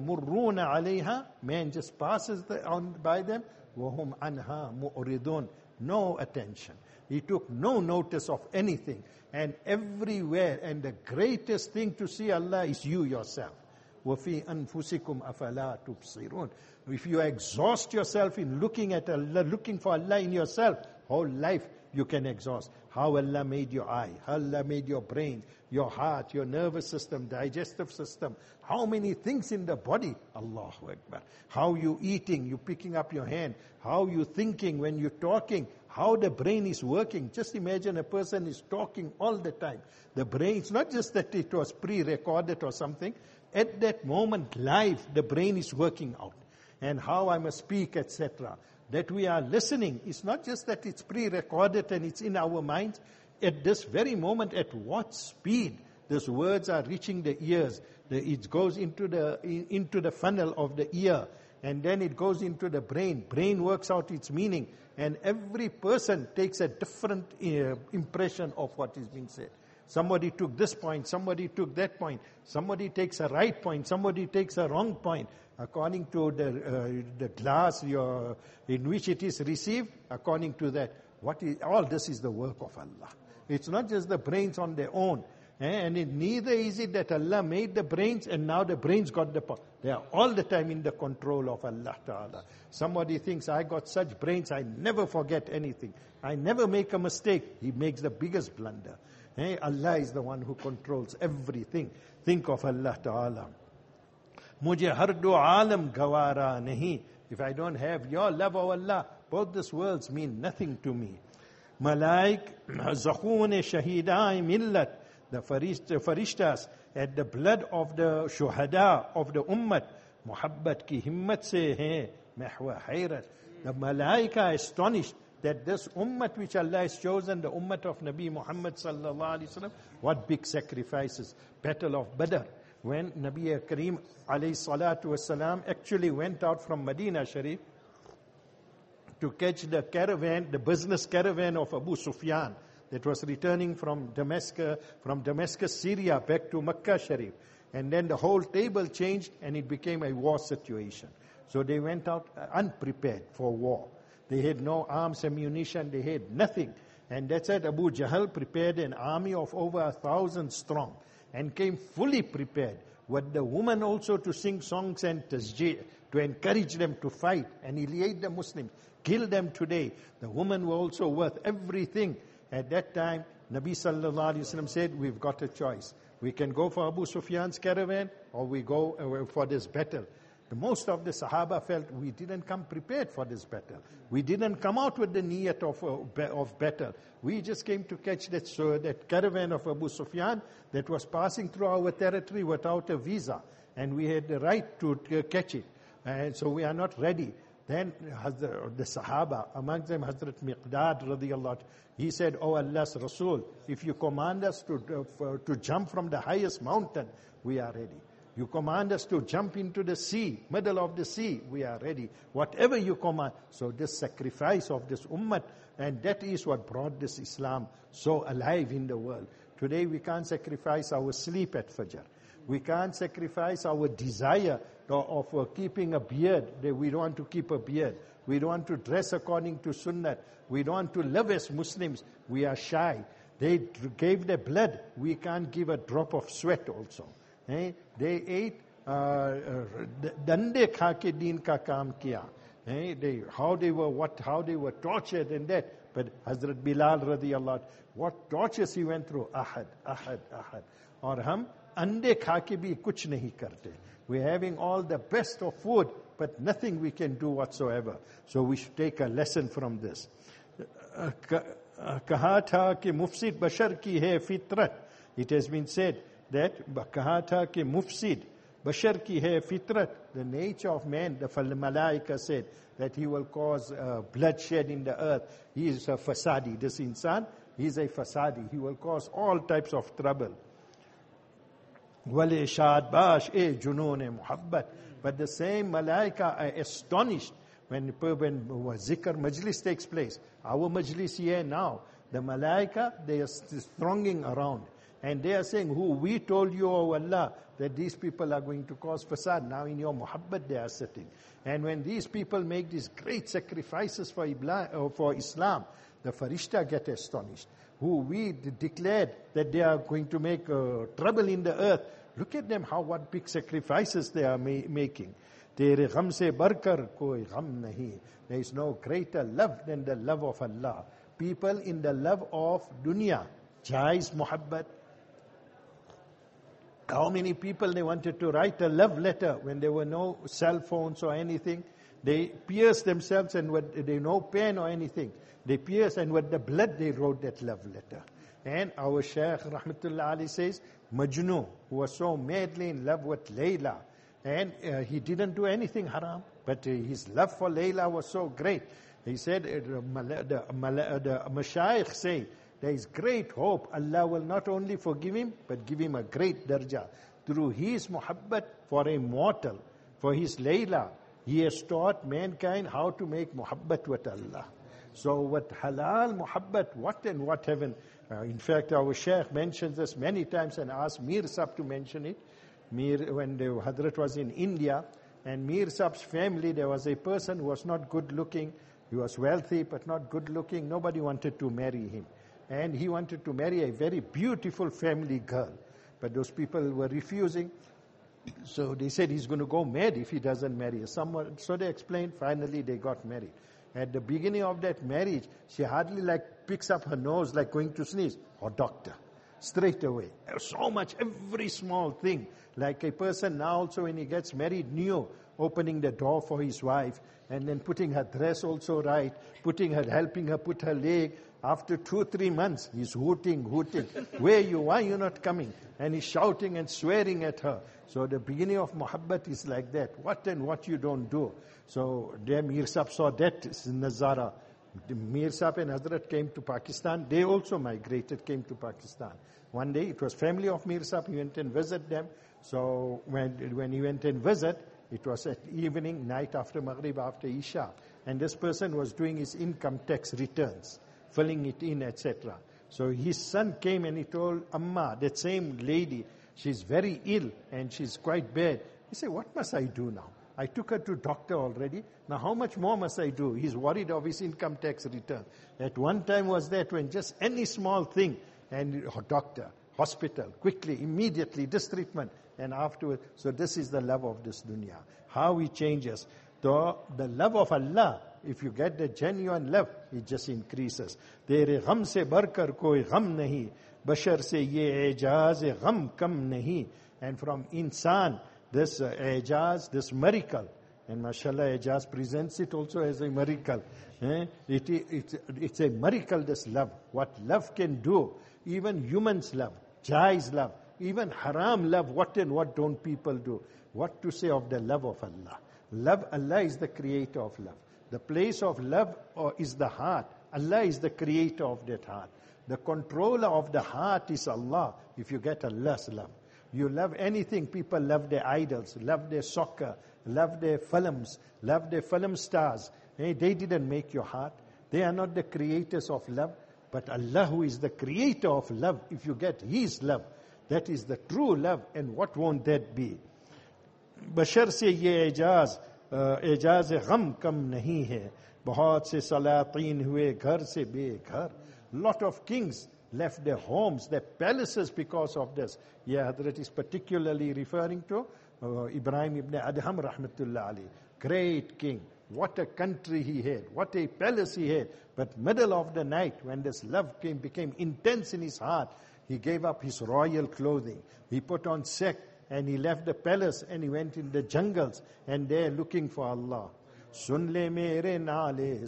يَمُرُّونَ عَلَيْهَا. Man just passes on by them. وَهُمْ عَنْهَا مُؤْرِضُونَ. no attention. He took no notice of anything. And everywhere, and the greatest thing to see Allah is you yourself. وَفِي أَنفُسِكُمْ أَفَلَا تُبْصِرُونَ. If you exhaust yourself in looking at Allah, looking for Allah in yourself, whole life you can exhaust. How Allah made your eye, how Allah made your brain, your heart, your nervous system, digestive system. How many things in the body. Allahu Akbar. How you eating, you picking up your hand. How you thinking when you're talking. How the brain is working. Just imagine a person is talking all the time. The brain, it's not just that it was pre-recorded or something. At that moment, live, the brain is working out. And how I must speak, etc. That we are listening, it's not just that it's pre-recorded and it's in our minds. At this very moment, at what speed these words are reaching the ears. It goes into the funnel of the ear. And then it goes into the brain. Brain works out its meaning. And every person takes a different impression of what is being said. Somebody took this point, somebody took that point. Somebody takes a right point, somebody takes a wrong point. According to the glass in which it is received, according to that. All this is the work of Allah. It's not just the brains on their own. And neither is it that Allah made the brains and now the brains got the power. They are all the time in the control of Allah Ta'ala. Somebody thinks, I got such brains, I never forget anything. I never make a mistake. He makes the biggest blunder. Allah is the one who controls everything. Think of Allah Ta'ala. Mujhe har do alam gawara nahi. If I don't have your love, O Allah, both these worlds mean nothing to me. Malaik zakhun shahidai millat. The farishtas at the blood of the shuhada of the ummat. Muhabbat ki himmat se hai mahwa hayrat. The malaika are astonished that this ummat which Allah has chosen, the ummat of Nabi Muhammad sallallahu alaihi wasallam, what big sacrifices. Battle of Badr. When Nabi Kareem alayhi salatu wasalam actually went out from Medina Sharif to catch the caravan, the business caravan of Abu Sufyan that was returning from Damascus, Syria back to Makkah Sharif. And then the whole table changed and it became a war situation. So they went out unprepared for war. They had no arms, ammunition, they had nothing. And that's it, Abu Jahl prepared an army of over 1,000 strong and came fully prepared. With the women also to sing songs and tasjih, to encourage them to fight, annihilate the Muslims, kill them today. The women were also worth everything. At that time, Nabi sallallahu alaihi wasallam said, we've got a choice. We can go for Abu Sufyan's caravan or we go for this battle. Most of the Sahaba felt we didn't come prepared for this battle. We didn't come out with the niyat of battle. We just came to catch that caravan of Abu Sufyan that was passing through our territory without a visa. And we had the right to catch it. And so we are not ready. Then the Sahaba, among them Hazrat Miqdad radiyallahu, he said, "Oh Allah's Rasul, if you command us to jump from the highest mountain, we are ready. You command us to jump into the sea, middle of the sea, we are ready. Whatever you command." So this sacrifice of this ummah, and that is what brought this Islam so alive in the world. Today we can't sacrifice our sleep at Fajr. We can't sacrifice our desire of keeping a beard. We don't want to keep a beard. We don't want to dress according to Sunnah. We don't want to live as Muslims. We are shy. They gave their blood. We can't give a drop of sweat also. They ate dande kha ke deen ka kaam kiya. How they were tortured and that. But Hazrat Bilal radiyallahu, what tortures he went through. Ahad, ahad, ahad. Aur hum ande kha ke bhi kuch nahi karte. We're having all the best of food, but nothing we can do whatsoever. So we should take a lesson from this. Kaha tha ke mufsid bashar ki hai fitrat. It has been said that kaha tha ke mufsid bashar ki hai fitrat. The nature of man, the malaika said that he will cause bloodshed in the earth. He is a fasadi. This insan, he is a fasadi. He will cause all types of trouble. Wale shad bash e junoon muhabbat. But the same malaika are astonished when zikr majlis takes place. Our majlis here now, the malaika, they are thronging around. And they are saying, who we told you, O Allah, that these people are going to cause fasad. Now in your muhabbat they are sitting. And when these people make these great sacrifices for Islam, the farishta get astonished. Who we declared that they are going to make trouble in the earth. Look at them, what big sacrifices they are making. Tere gham se barkar koi gham nahi. There is no greater love than the love of Allah. People in the love of dunya, jais muhabbat. How many people they wanted to write a love letter when there were no cell phones or anything? They pierced themselves and with no pen or anything. They pierced and with the blood they wrote that love letter. And our Shaykh Rahmatullah Ali says, Majnun, who was so madly in love with Layla, and he didn't do anything haram, but his love for Layla was so great. He said, the Mashayikh say, there is great hope. Allah will not only forgive him, but give him a great darja. Through his muhabbat for a mortal, for his Layla, he has taught mankind how to make muhabbat with Allah. So with halal muhabbat, what and what heaven. In fact, our Shaykh mentions this many times and asked Mir Sahib to mention it. When the Hadrat was in India, and Mir Sahib's family, there was a person who was not good looking. He was wealthy but not good looking. Nobody wanted to marry him. And he wanted to marry a very beautiful family girl. But those people were refusing. So they said he's going to go mad if he doesn't marry her. So they explained, finally they got married. At the beginning of that marriage, she hardly picks up her nose like going to sneeze. Or doctor. Straight away. So much, every small thing. Like a person now also when he gets married new, opening the door for his wife, and then putting her dress also right, helping her put her leg. After 2-3 months, he's hooting. Why are you not coming? And he's shouting and swearing at her. So the beginning of muhabbat is like that. What and what you don't do. So there Mir Sahib saw that Nazara. Mir Sahib and Hazrat came to Pakistan. They also migrated, came to Pakistan. One day, it was family of Mir Sahib. He went and visited them. So when he went and visited, it was at evening, night after Maghrib, after Isha. And this person was doing his income tax returns, filling it in, etc. So his son came and he told Amma, that same lady, she's very ill and she's quite bad. He said, what must I do now? I took her to doctor already. Now how much more must I do? He's worried of his income tax return. At one time was that when just any small thing, and doctor, hospital, quickly, immediately, this treatment, and afterwards. So this is the love of this dunya. How he changes. So the love of Allah, if you get the genuine love, it just increases. Tere gham se barkar koi gham nahi, bashar se ye ijaz gham kam nahi. And from insan, this ijaz, this miracle, and mashallah ijaz presents it also as a miracle. It's a miracle, this love. What love can do, even humans love, jais love, even haram love, what and what don't people do. What to say of the love of Allah? Love, Allah is the creator of love. The place of love is the heart. Allah is the creator of that heart. The controller of the heart is Allah, if you get Allah's love. You love anything, people love their idols, love their soccer, love their films, love their film stars. They didn't make your heart. They are not the creators of love. But Allah, who is the creator of love, if you get His love, that is the true love. And what won't that be? बशर से ये एजाज गम कम नहीं है बहुत से सलातीन हुए घर से बेघर. Lot of kings left their homes, their palaces because of this. Yeah, Hadrat is particularly referring to Ibrahim ibn Adham rahmatullah ali. Great king. What a country he had. What a palace he had. But middle of the night, when this love became intense in his heart, he gave up his royal clothing. He put on sack and he left the palace and he went in the jungles and there looking for Allah. Sun le mere naale,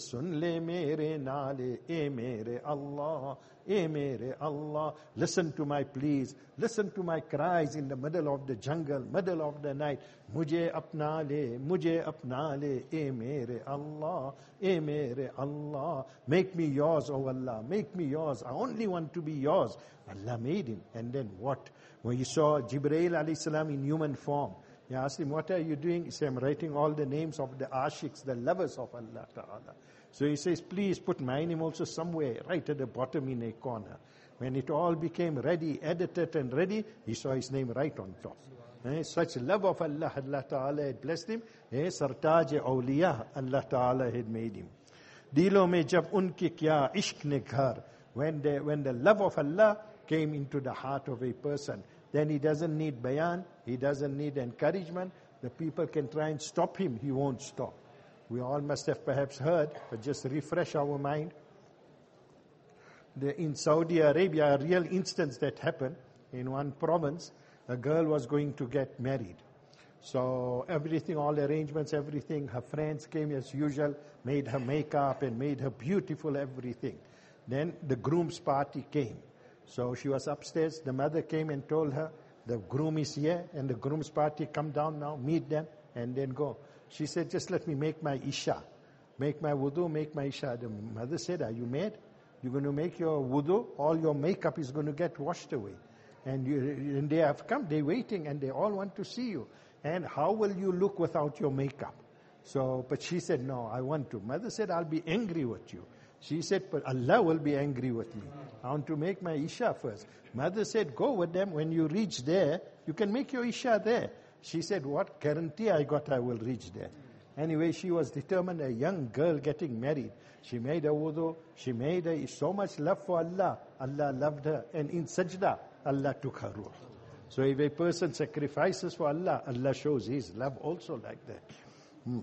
e mere Allah, e mere Allah. Listen to my pleas, listen to my cries in the middle of the jungle, middle of the night. Mujhe apna le, e mere Allah, e mere Allah. Make me yours, O Allah, make me yours. I only want to be yours. Allah made him. And then what? When he saw Jibreel alayhi salam in human form, he asked him, what are you doing? He said, I'm writing all the names of the ashiks, the lovers of Allah Ta'ala. So he says, please put my name also somewhere, right at the bottom in a corner. When it all became ready, edited and ready, he saw his name right on top. Such love of Allah, Allah Ta'ala had blessed him. Sartaj awliya, Allah Ta'ala had made him. Dilo mein jab unki kya ishq ne ghar. When the love of Allah came into the heart of a person, then he doesn't need bayan, he doesn't need encouragement. The people can try and stop him, he won't stop. We all must have perhaps heard, but just refresh our mind. In Saudi Arabia, a real instance that happened in one province, a girl was going to get married. So everything, all arrangements, everything, her friends came as usual, made her makeup and made her beautiful, everything. Then the groom's party came. So she was upstairs, the mother came and told her, the groom is here and the groom's party, come down now, meet them and then go. She said, just let me make my isha. Make my wudu, make my isha. The mother said, are you mad? You're going to make your wudu, all your makeup is going to get washed away. And they have come, they're waiting and they all want to see you. And how will you look without your makeup? So, but she said, no, I want to. Mother said, I'll be angry with you. She said, but Allah will be angry with me. I want to make my isha first. Mother said, go with them. When you reach there, you can make your isha there. She said, what guarantee I got I will reach there? Anyway, she was determined, a young girl getting married. She made a wudu. She made so much love for Allah. Allah loved her. And in sajda, Allah took her ruh. So if a person sacrifices for Allah, Allah shows His love also like that.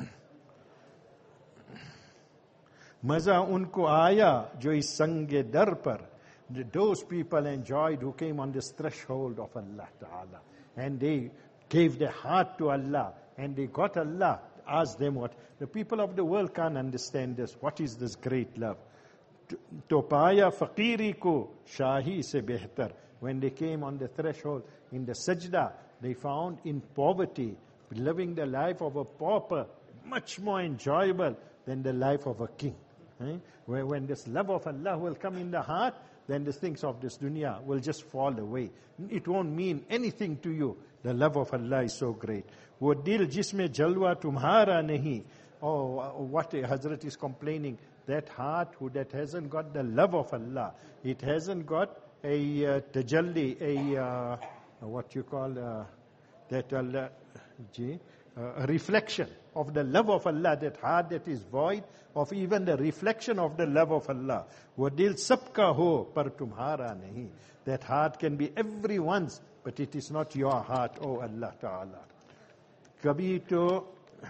Maza unko aya jo is sange dar par. Those people enjoyed who came on this threshold of Allah Ta'ala. And they gave their heart to Allah. And they got Allah. Ask them what. The people of the world can't understand this. What is this great love? To paya faqiri ko shahi se behtar. When they came on the threshold in the sajda, they found in poverty, living the life of a pauper, much more enjoyable than the life of a king. Where when this love of Allah will come in the heart, then the things of this dunya will just fall away. It won't mean anything to you. The love of Allah is so great. वो दिल जिसमें जलवा तुम्हारा नहीं. Oh, what Hazrat is complaining. That heart that hasn't got the love of Allah. It hasn't got a tajalli, what you call that Allah, a reflection of the love of Allah. That heart that is void of even the reflection of the love of Allah. वो दिल सबका हो पर तुम्हारा नहीं. That heart can be everyone's, but it is not your heart, oh Allah Ta'ala. कभी तो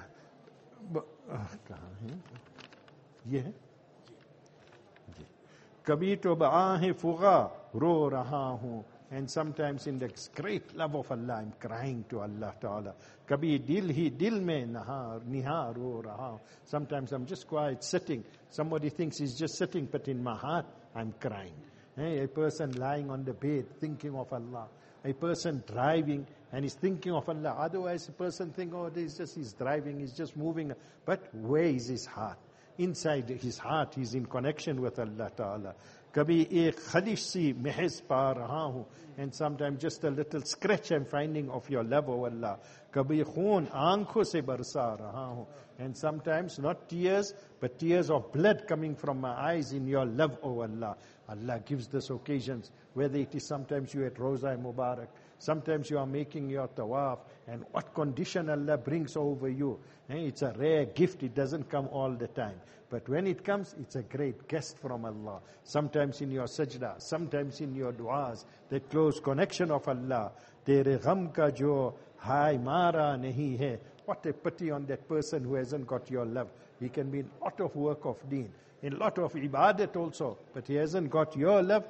कहाँ है ये है कभी तो बाहें फुगा रो रहा हूँ. And sometimes in the great love of Allah, I'm crying to Allah Ta'ala. Kabhi dil mein niha ro raha. Sometimes I'm just quiet, sitting. Somebody thinks he's just sitting, but in my heart, I'm crying. A person lying on the bed, thinking of Allah. A person driving, and he's thinking of Allah. Otherwise, a person thinks, oh, he's driving, he's just moving. But where is his heart? Inside his heart, he's in connection with Allah Ta'ala. Kabhi ek khalish si mehez pa raha hu. And sometimes just a little scratch I'm finding of your love, O Allah. Kabhi khoon aankho se barsa raha hu. And sometimes not tears, but tears of blood coming from my eyes in your love, O Allah. Allah gives this occasions, whether it is sometimes you at Roza Mubarak, sometimes you are making your tawaf, and what condition Allah brings over you. It's a rare gift, it doesn't come all the time. But when it comes, it's a great guest from Allah. Sometimes in your sajda, sometimes in your du'as, that close connection of Allah. Tere gham ka jo hai mara nahi hai. What a pity on that person who hasn't got your love. He can be in a lot of work of deen, in a lot of ibadat also, but he hasn't got your love.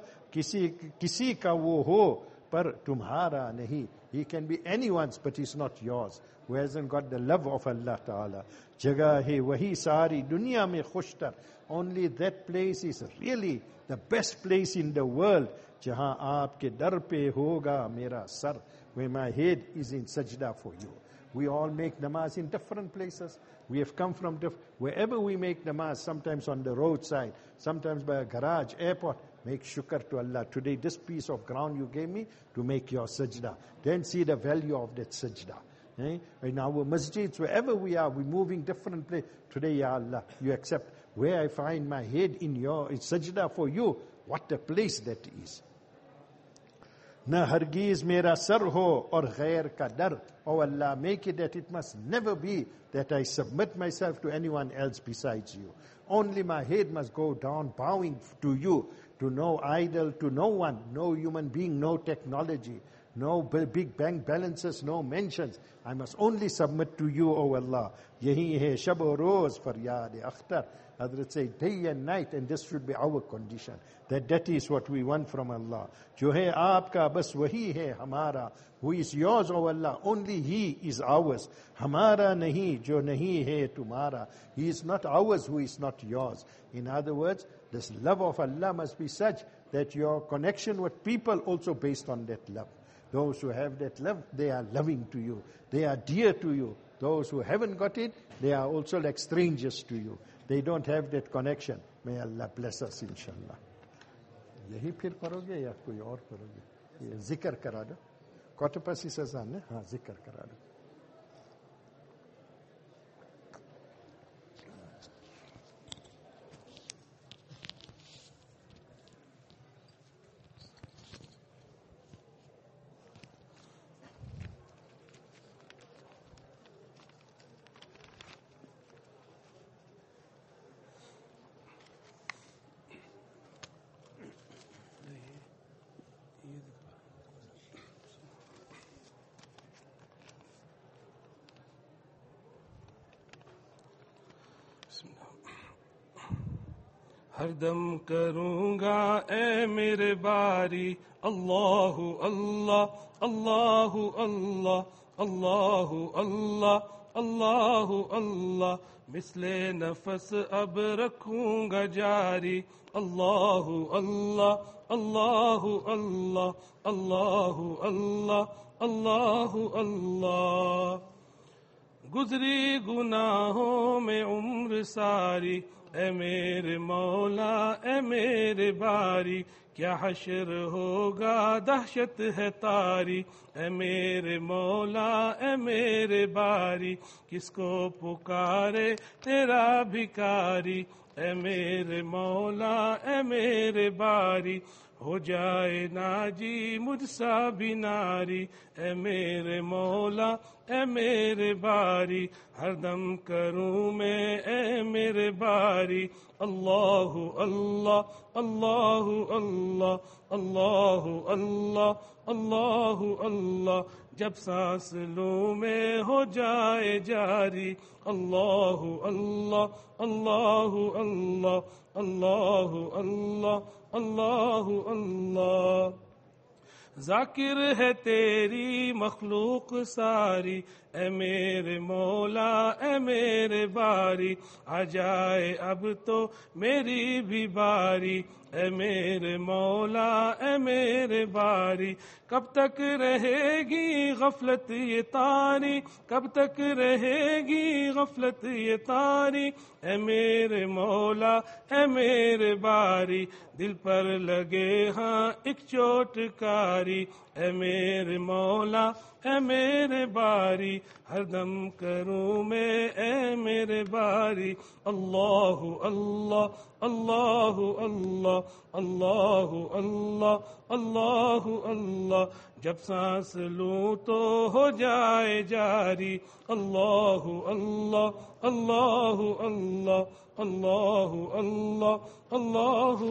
Kisi ka wo ho, par tumhara nahi. He can be anyone's, but he's not yours. Who hasn't got the love of Allah Ta'ala. Jagah hai wahi sari dunya mein khushtar. Only that place is really the best place in the world. Jahan aapke dar pe hoga mera sar. Where my head is in sajda for you. We all make namaz in different places. We have come from wherever we make namaz, sometimes on the roadside, sometimes by a garage, airport. Make shukr to Allah. Today, this piece of ground you gave me to make your sajda. Then see the value of that sajda. In our masjids, wherever we are, we're moving different places. Today, Ya Allah, you accept where I find my head in your sajda for you. What a place that is. Na hargiz mera sar ho aur ghair ka dar. Oh Allah, make it that it must never be that I submit myself to anyone else besides you. Only my head must go down bowing to you, to no idol, to no one, no human being, no technology, no big bank balances, no mentions. I must only submit to you, O Allah. Yahi hai shab o roz faryad akhtar. Hazrat say day and night, and this should be our condition. That is what we want from Allah. Jo hai aapka, bas wahi hai hamara. Who is yours, O Allah? Only He is ours. Hamara nahi, jo nahi hai tumhara. He is not ours, who is not yours. In other words, this love of Allah must be such that your connection with people also based on that love. Those who have that love, they are loving to you. They are dear to you. Those who haven't got it, they are also like strangers to you. They don't have that connection. May Allah bless us, inshallah. Yahi phir paroge ya koi aur paroge? Zikr kara do. Kotapasi sazan ne? Haan, zikr kara do. ہر دم کروں گا اے میرے باری اللہ اللہ اللہ اللہ اللہ اللہ اللہ اللہ مثل نفس اب رکھوں گا جاری اللہ اللہ اللہ اللہ اللہ اللہ اللہ اللہ گزری گناہوں میں عمر ساری اے میرے مولا اے میرے باری کیا حشر ہوگا دہشت ہے تاری اے میرے مولا اے میرے باری کس کو پکارے تیرا بھکاری اے میرے مولا اے میرے باری ہو جائے ناجی مجھ سا بھی ناری اے میرے مولا اے میرے باری ہر دم کروں میں اے میرے باری اللہ اللہ اللہ اللہ اللہ اللہ اللہ اللہ جب سانس لوں میں ہو جائے جاری اللہ اللہ اللہ اللہ اللہ اللہ اللہ اللہ ذاکر ہے تیری مخلوق ساری اے میرے مولا اے میرے باری آ جائے اب تو میری بھی باری اے میرے مولا اے میرے باری کب تک رہے گی غفلت یہ تاری کب تک رہے گی غفلت یہ تاری اے میرے مولا اے میرے باری دل پر لگے ہاں ایک چوٹ کاری اے میرے مولا اے میرے باری ہر دم کروں میں اے میرے باری اللہ اللہ اللہ اللہ اللہ اللہ اللہ اللہ جب سانس لوں تو ہو جائے جاری اللہ اللہ اللہ اللہ اللہ اللہ اللہ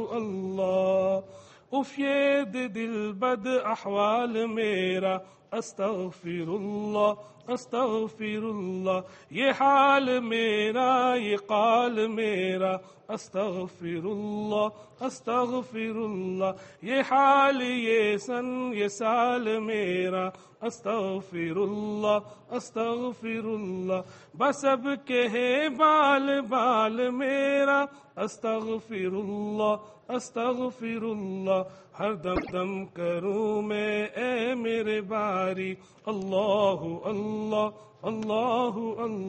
اللہ اف یہ دل بد احوال میرا استغفر اللہ استغفر اللہ یہ حال میرا یہ قال میرا استغفر اللہ استغفر اللہ یہ حال یہ سن یہ سال میرا استغفر اللہ استغفر اللہ بس اب کے ہے بال بال میرا استغفر اللہ استغفر اللہ ہر دم دم کروں میں اے میرے باری اللہ اللہ اللہ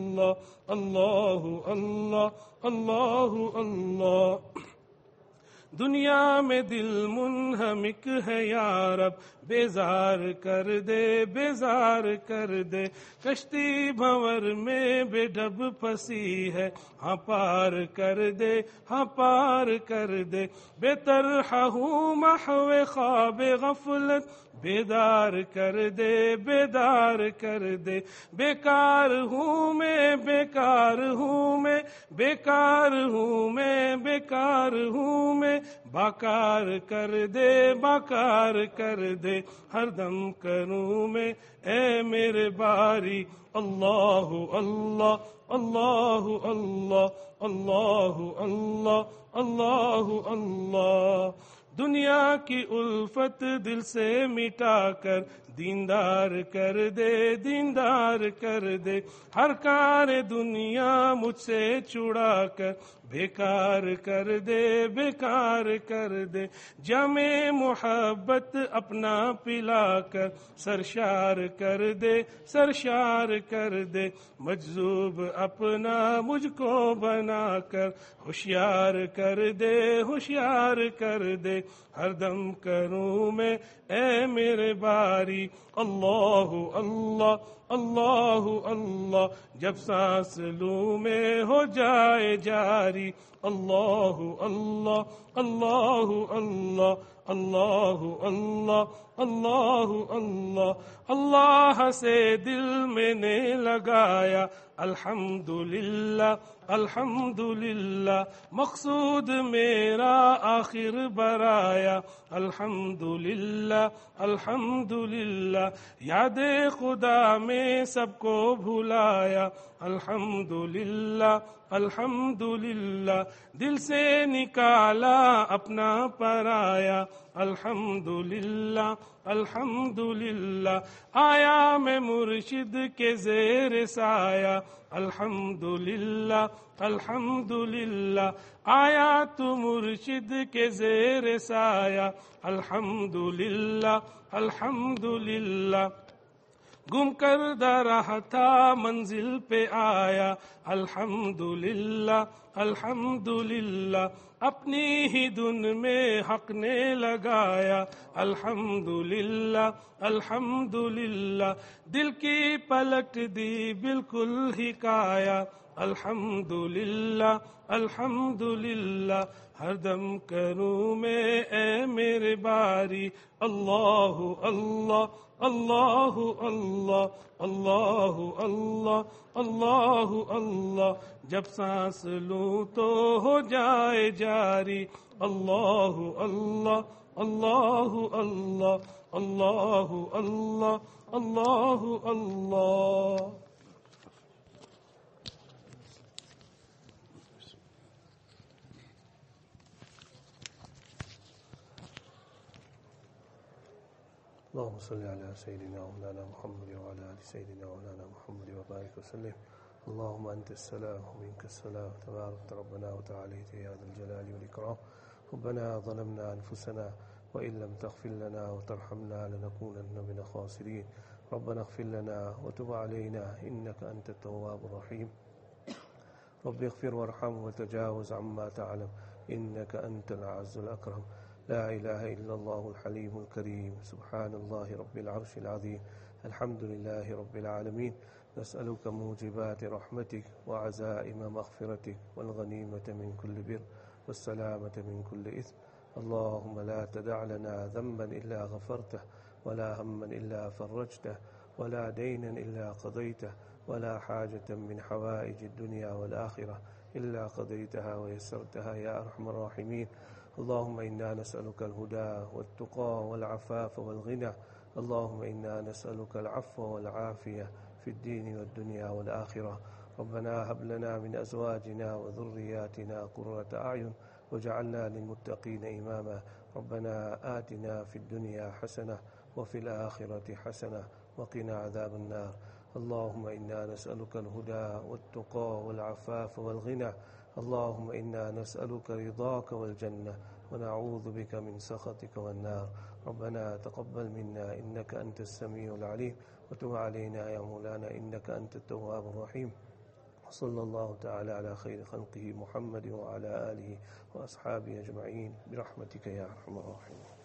اللہ اللہ اللہ اللہ اللہ دنیا میں دل منہمک ہے یا رب، بیزار کر دے بیزار کر دے، کشتی بھنور میں بے ڈب پھنسی ہے، ہاں پار کر دے ہاں پار کر دے، بے طرح ہوں محو خواب غفلت، بیدار کر دے بیدار کر دے، بیکار ہوں میں بیکار ہوں میں بیکار ہوں میں بیکار ہوں میں، باکار کر دے باکار کر دے، ہر دم کروں میں اے میرے باری، اللہ اللہ اللہ اللہ اللہ اللہ اللہ اللہ۔ دنیا کی الفت دل سے مٹا کر دیندار کر دے دیندار کر دے، ہر کار دنیا مجھ سے چھڑا کر بیکار کر دے بیکار کر دے، جام محبت اپنا پلا کر سرشار کر دے سرشار کر دے، مجذوب اپنا مجھ کو بنا کر ہوشیار کر دے ہوشیار کر دے، ہر دم کروں میں اے میرے باری، اللہ اللہ اللہ اللہ، جب سانس لوں میں ہو جائے جاری، اللہ اللہ اللہ اللہ اللہ اللہ اللہ اللہ۔ اللہ سے دل میں نے لگایا الحمدللہ الحمدللہ، مقصود میرا آخر برایا الحمدللہ الحمدللہ، یاد خدا میں سب کو بھلایا الحمدللہ الحمدللہ، دل سے نکالا اپنا پرایا الحمدللہ الحمدللہ، آیا میں مرشد کے زیر سایہ الحمدللہ الحمدللہ، آیا تو مرشد کے زیر سایہ الحمدللہ الحمدللہ، گم کردہ رہا تھا منزل پہ آیا الحمدللہ الحمدللہ، اپنی ہی دھن میں حق نے لگایا الحمدللہ الحمدللہ، دل کی پلٹ دی بالکل ہی کایا الحمدللہ الحمدللہ، ہر دم کروں میں اے میرے باری، اللہ اللہ اللہ اللہ اللہ اللہ اللہ اللہ، جب سانس لوں تو ہو جائے جاری، اللہ اللہ اللہ اللہ اللہ اللہ اللہ اللہ۔ اللهم صل على سيدنا مولانا محمد وعلى آل سيدنا مولانا محمد وبارك وسلم، اللهم أنت السلام ومنك السلام، تبارك ربنا وتعاليت يا ذا الجلال والإكرام، ربنا ظلمنا أنفسنا وإن لم تغفر لنا وترحمنا لنكونن من الخاسرين، ربنا اغفر لنا وتب علينا إنك أنت التواب الرحيم، رب اغفر وارحم وتجاوز عما تعلم إنك أنت الأعز الأكرم، لا إله إلا الله الحليم الكريم، سبحان الله رب العرش العظيم، الحمد لله رب العالمين، نسألك موجبات رحمتك وعزائم مغفرتك والغنيمة من كل بر والسلامة من كل إثم، اللهم لا تدع لنا ذنبا إلا غفرته ولا هما إلا فرجته ولا دينا إلا قضيته ولا حاجة من حوائج الدنيا والآخرة إلا قضيتها ويسرتها يا أرحم الراحمين، اللهم إنا نسألك الهدى والتقى والعفاف والغنى، اللهم إنا نسألك العفو والعافية في الدين والدنيا والآخرة، ربنا هب لنا من أزواجنا وذرياتنا قرة أعين وجعلنا للمتقين إماما، ربنا آتنا في الدنيا حسنة وفي الآخرة حسنة وقنا عذاب النار، اللهم إنا نسألك الهدى والتقى والعفاف والغنى، اللهم إنا نسألك رضاك والجنة ونعوذ بك من سخطك والنار، ربنا تقبل منا إنك أنت السميع العليم وتب علينا يا مولانا إنك أنت التواب الرحيم، صلى الله تعالى على خير خلقه محمد وعلى آله وأصحابه أجمعين برحمتك يا أرحم الراحمين.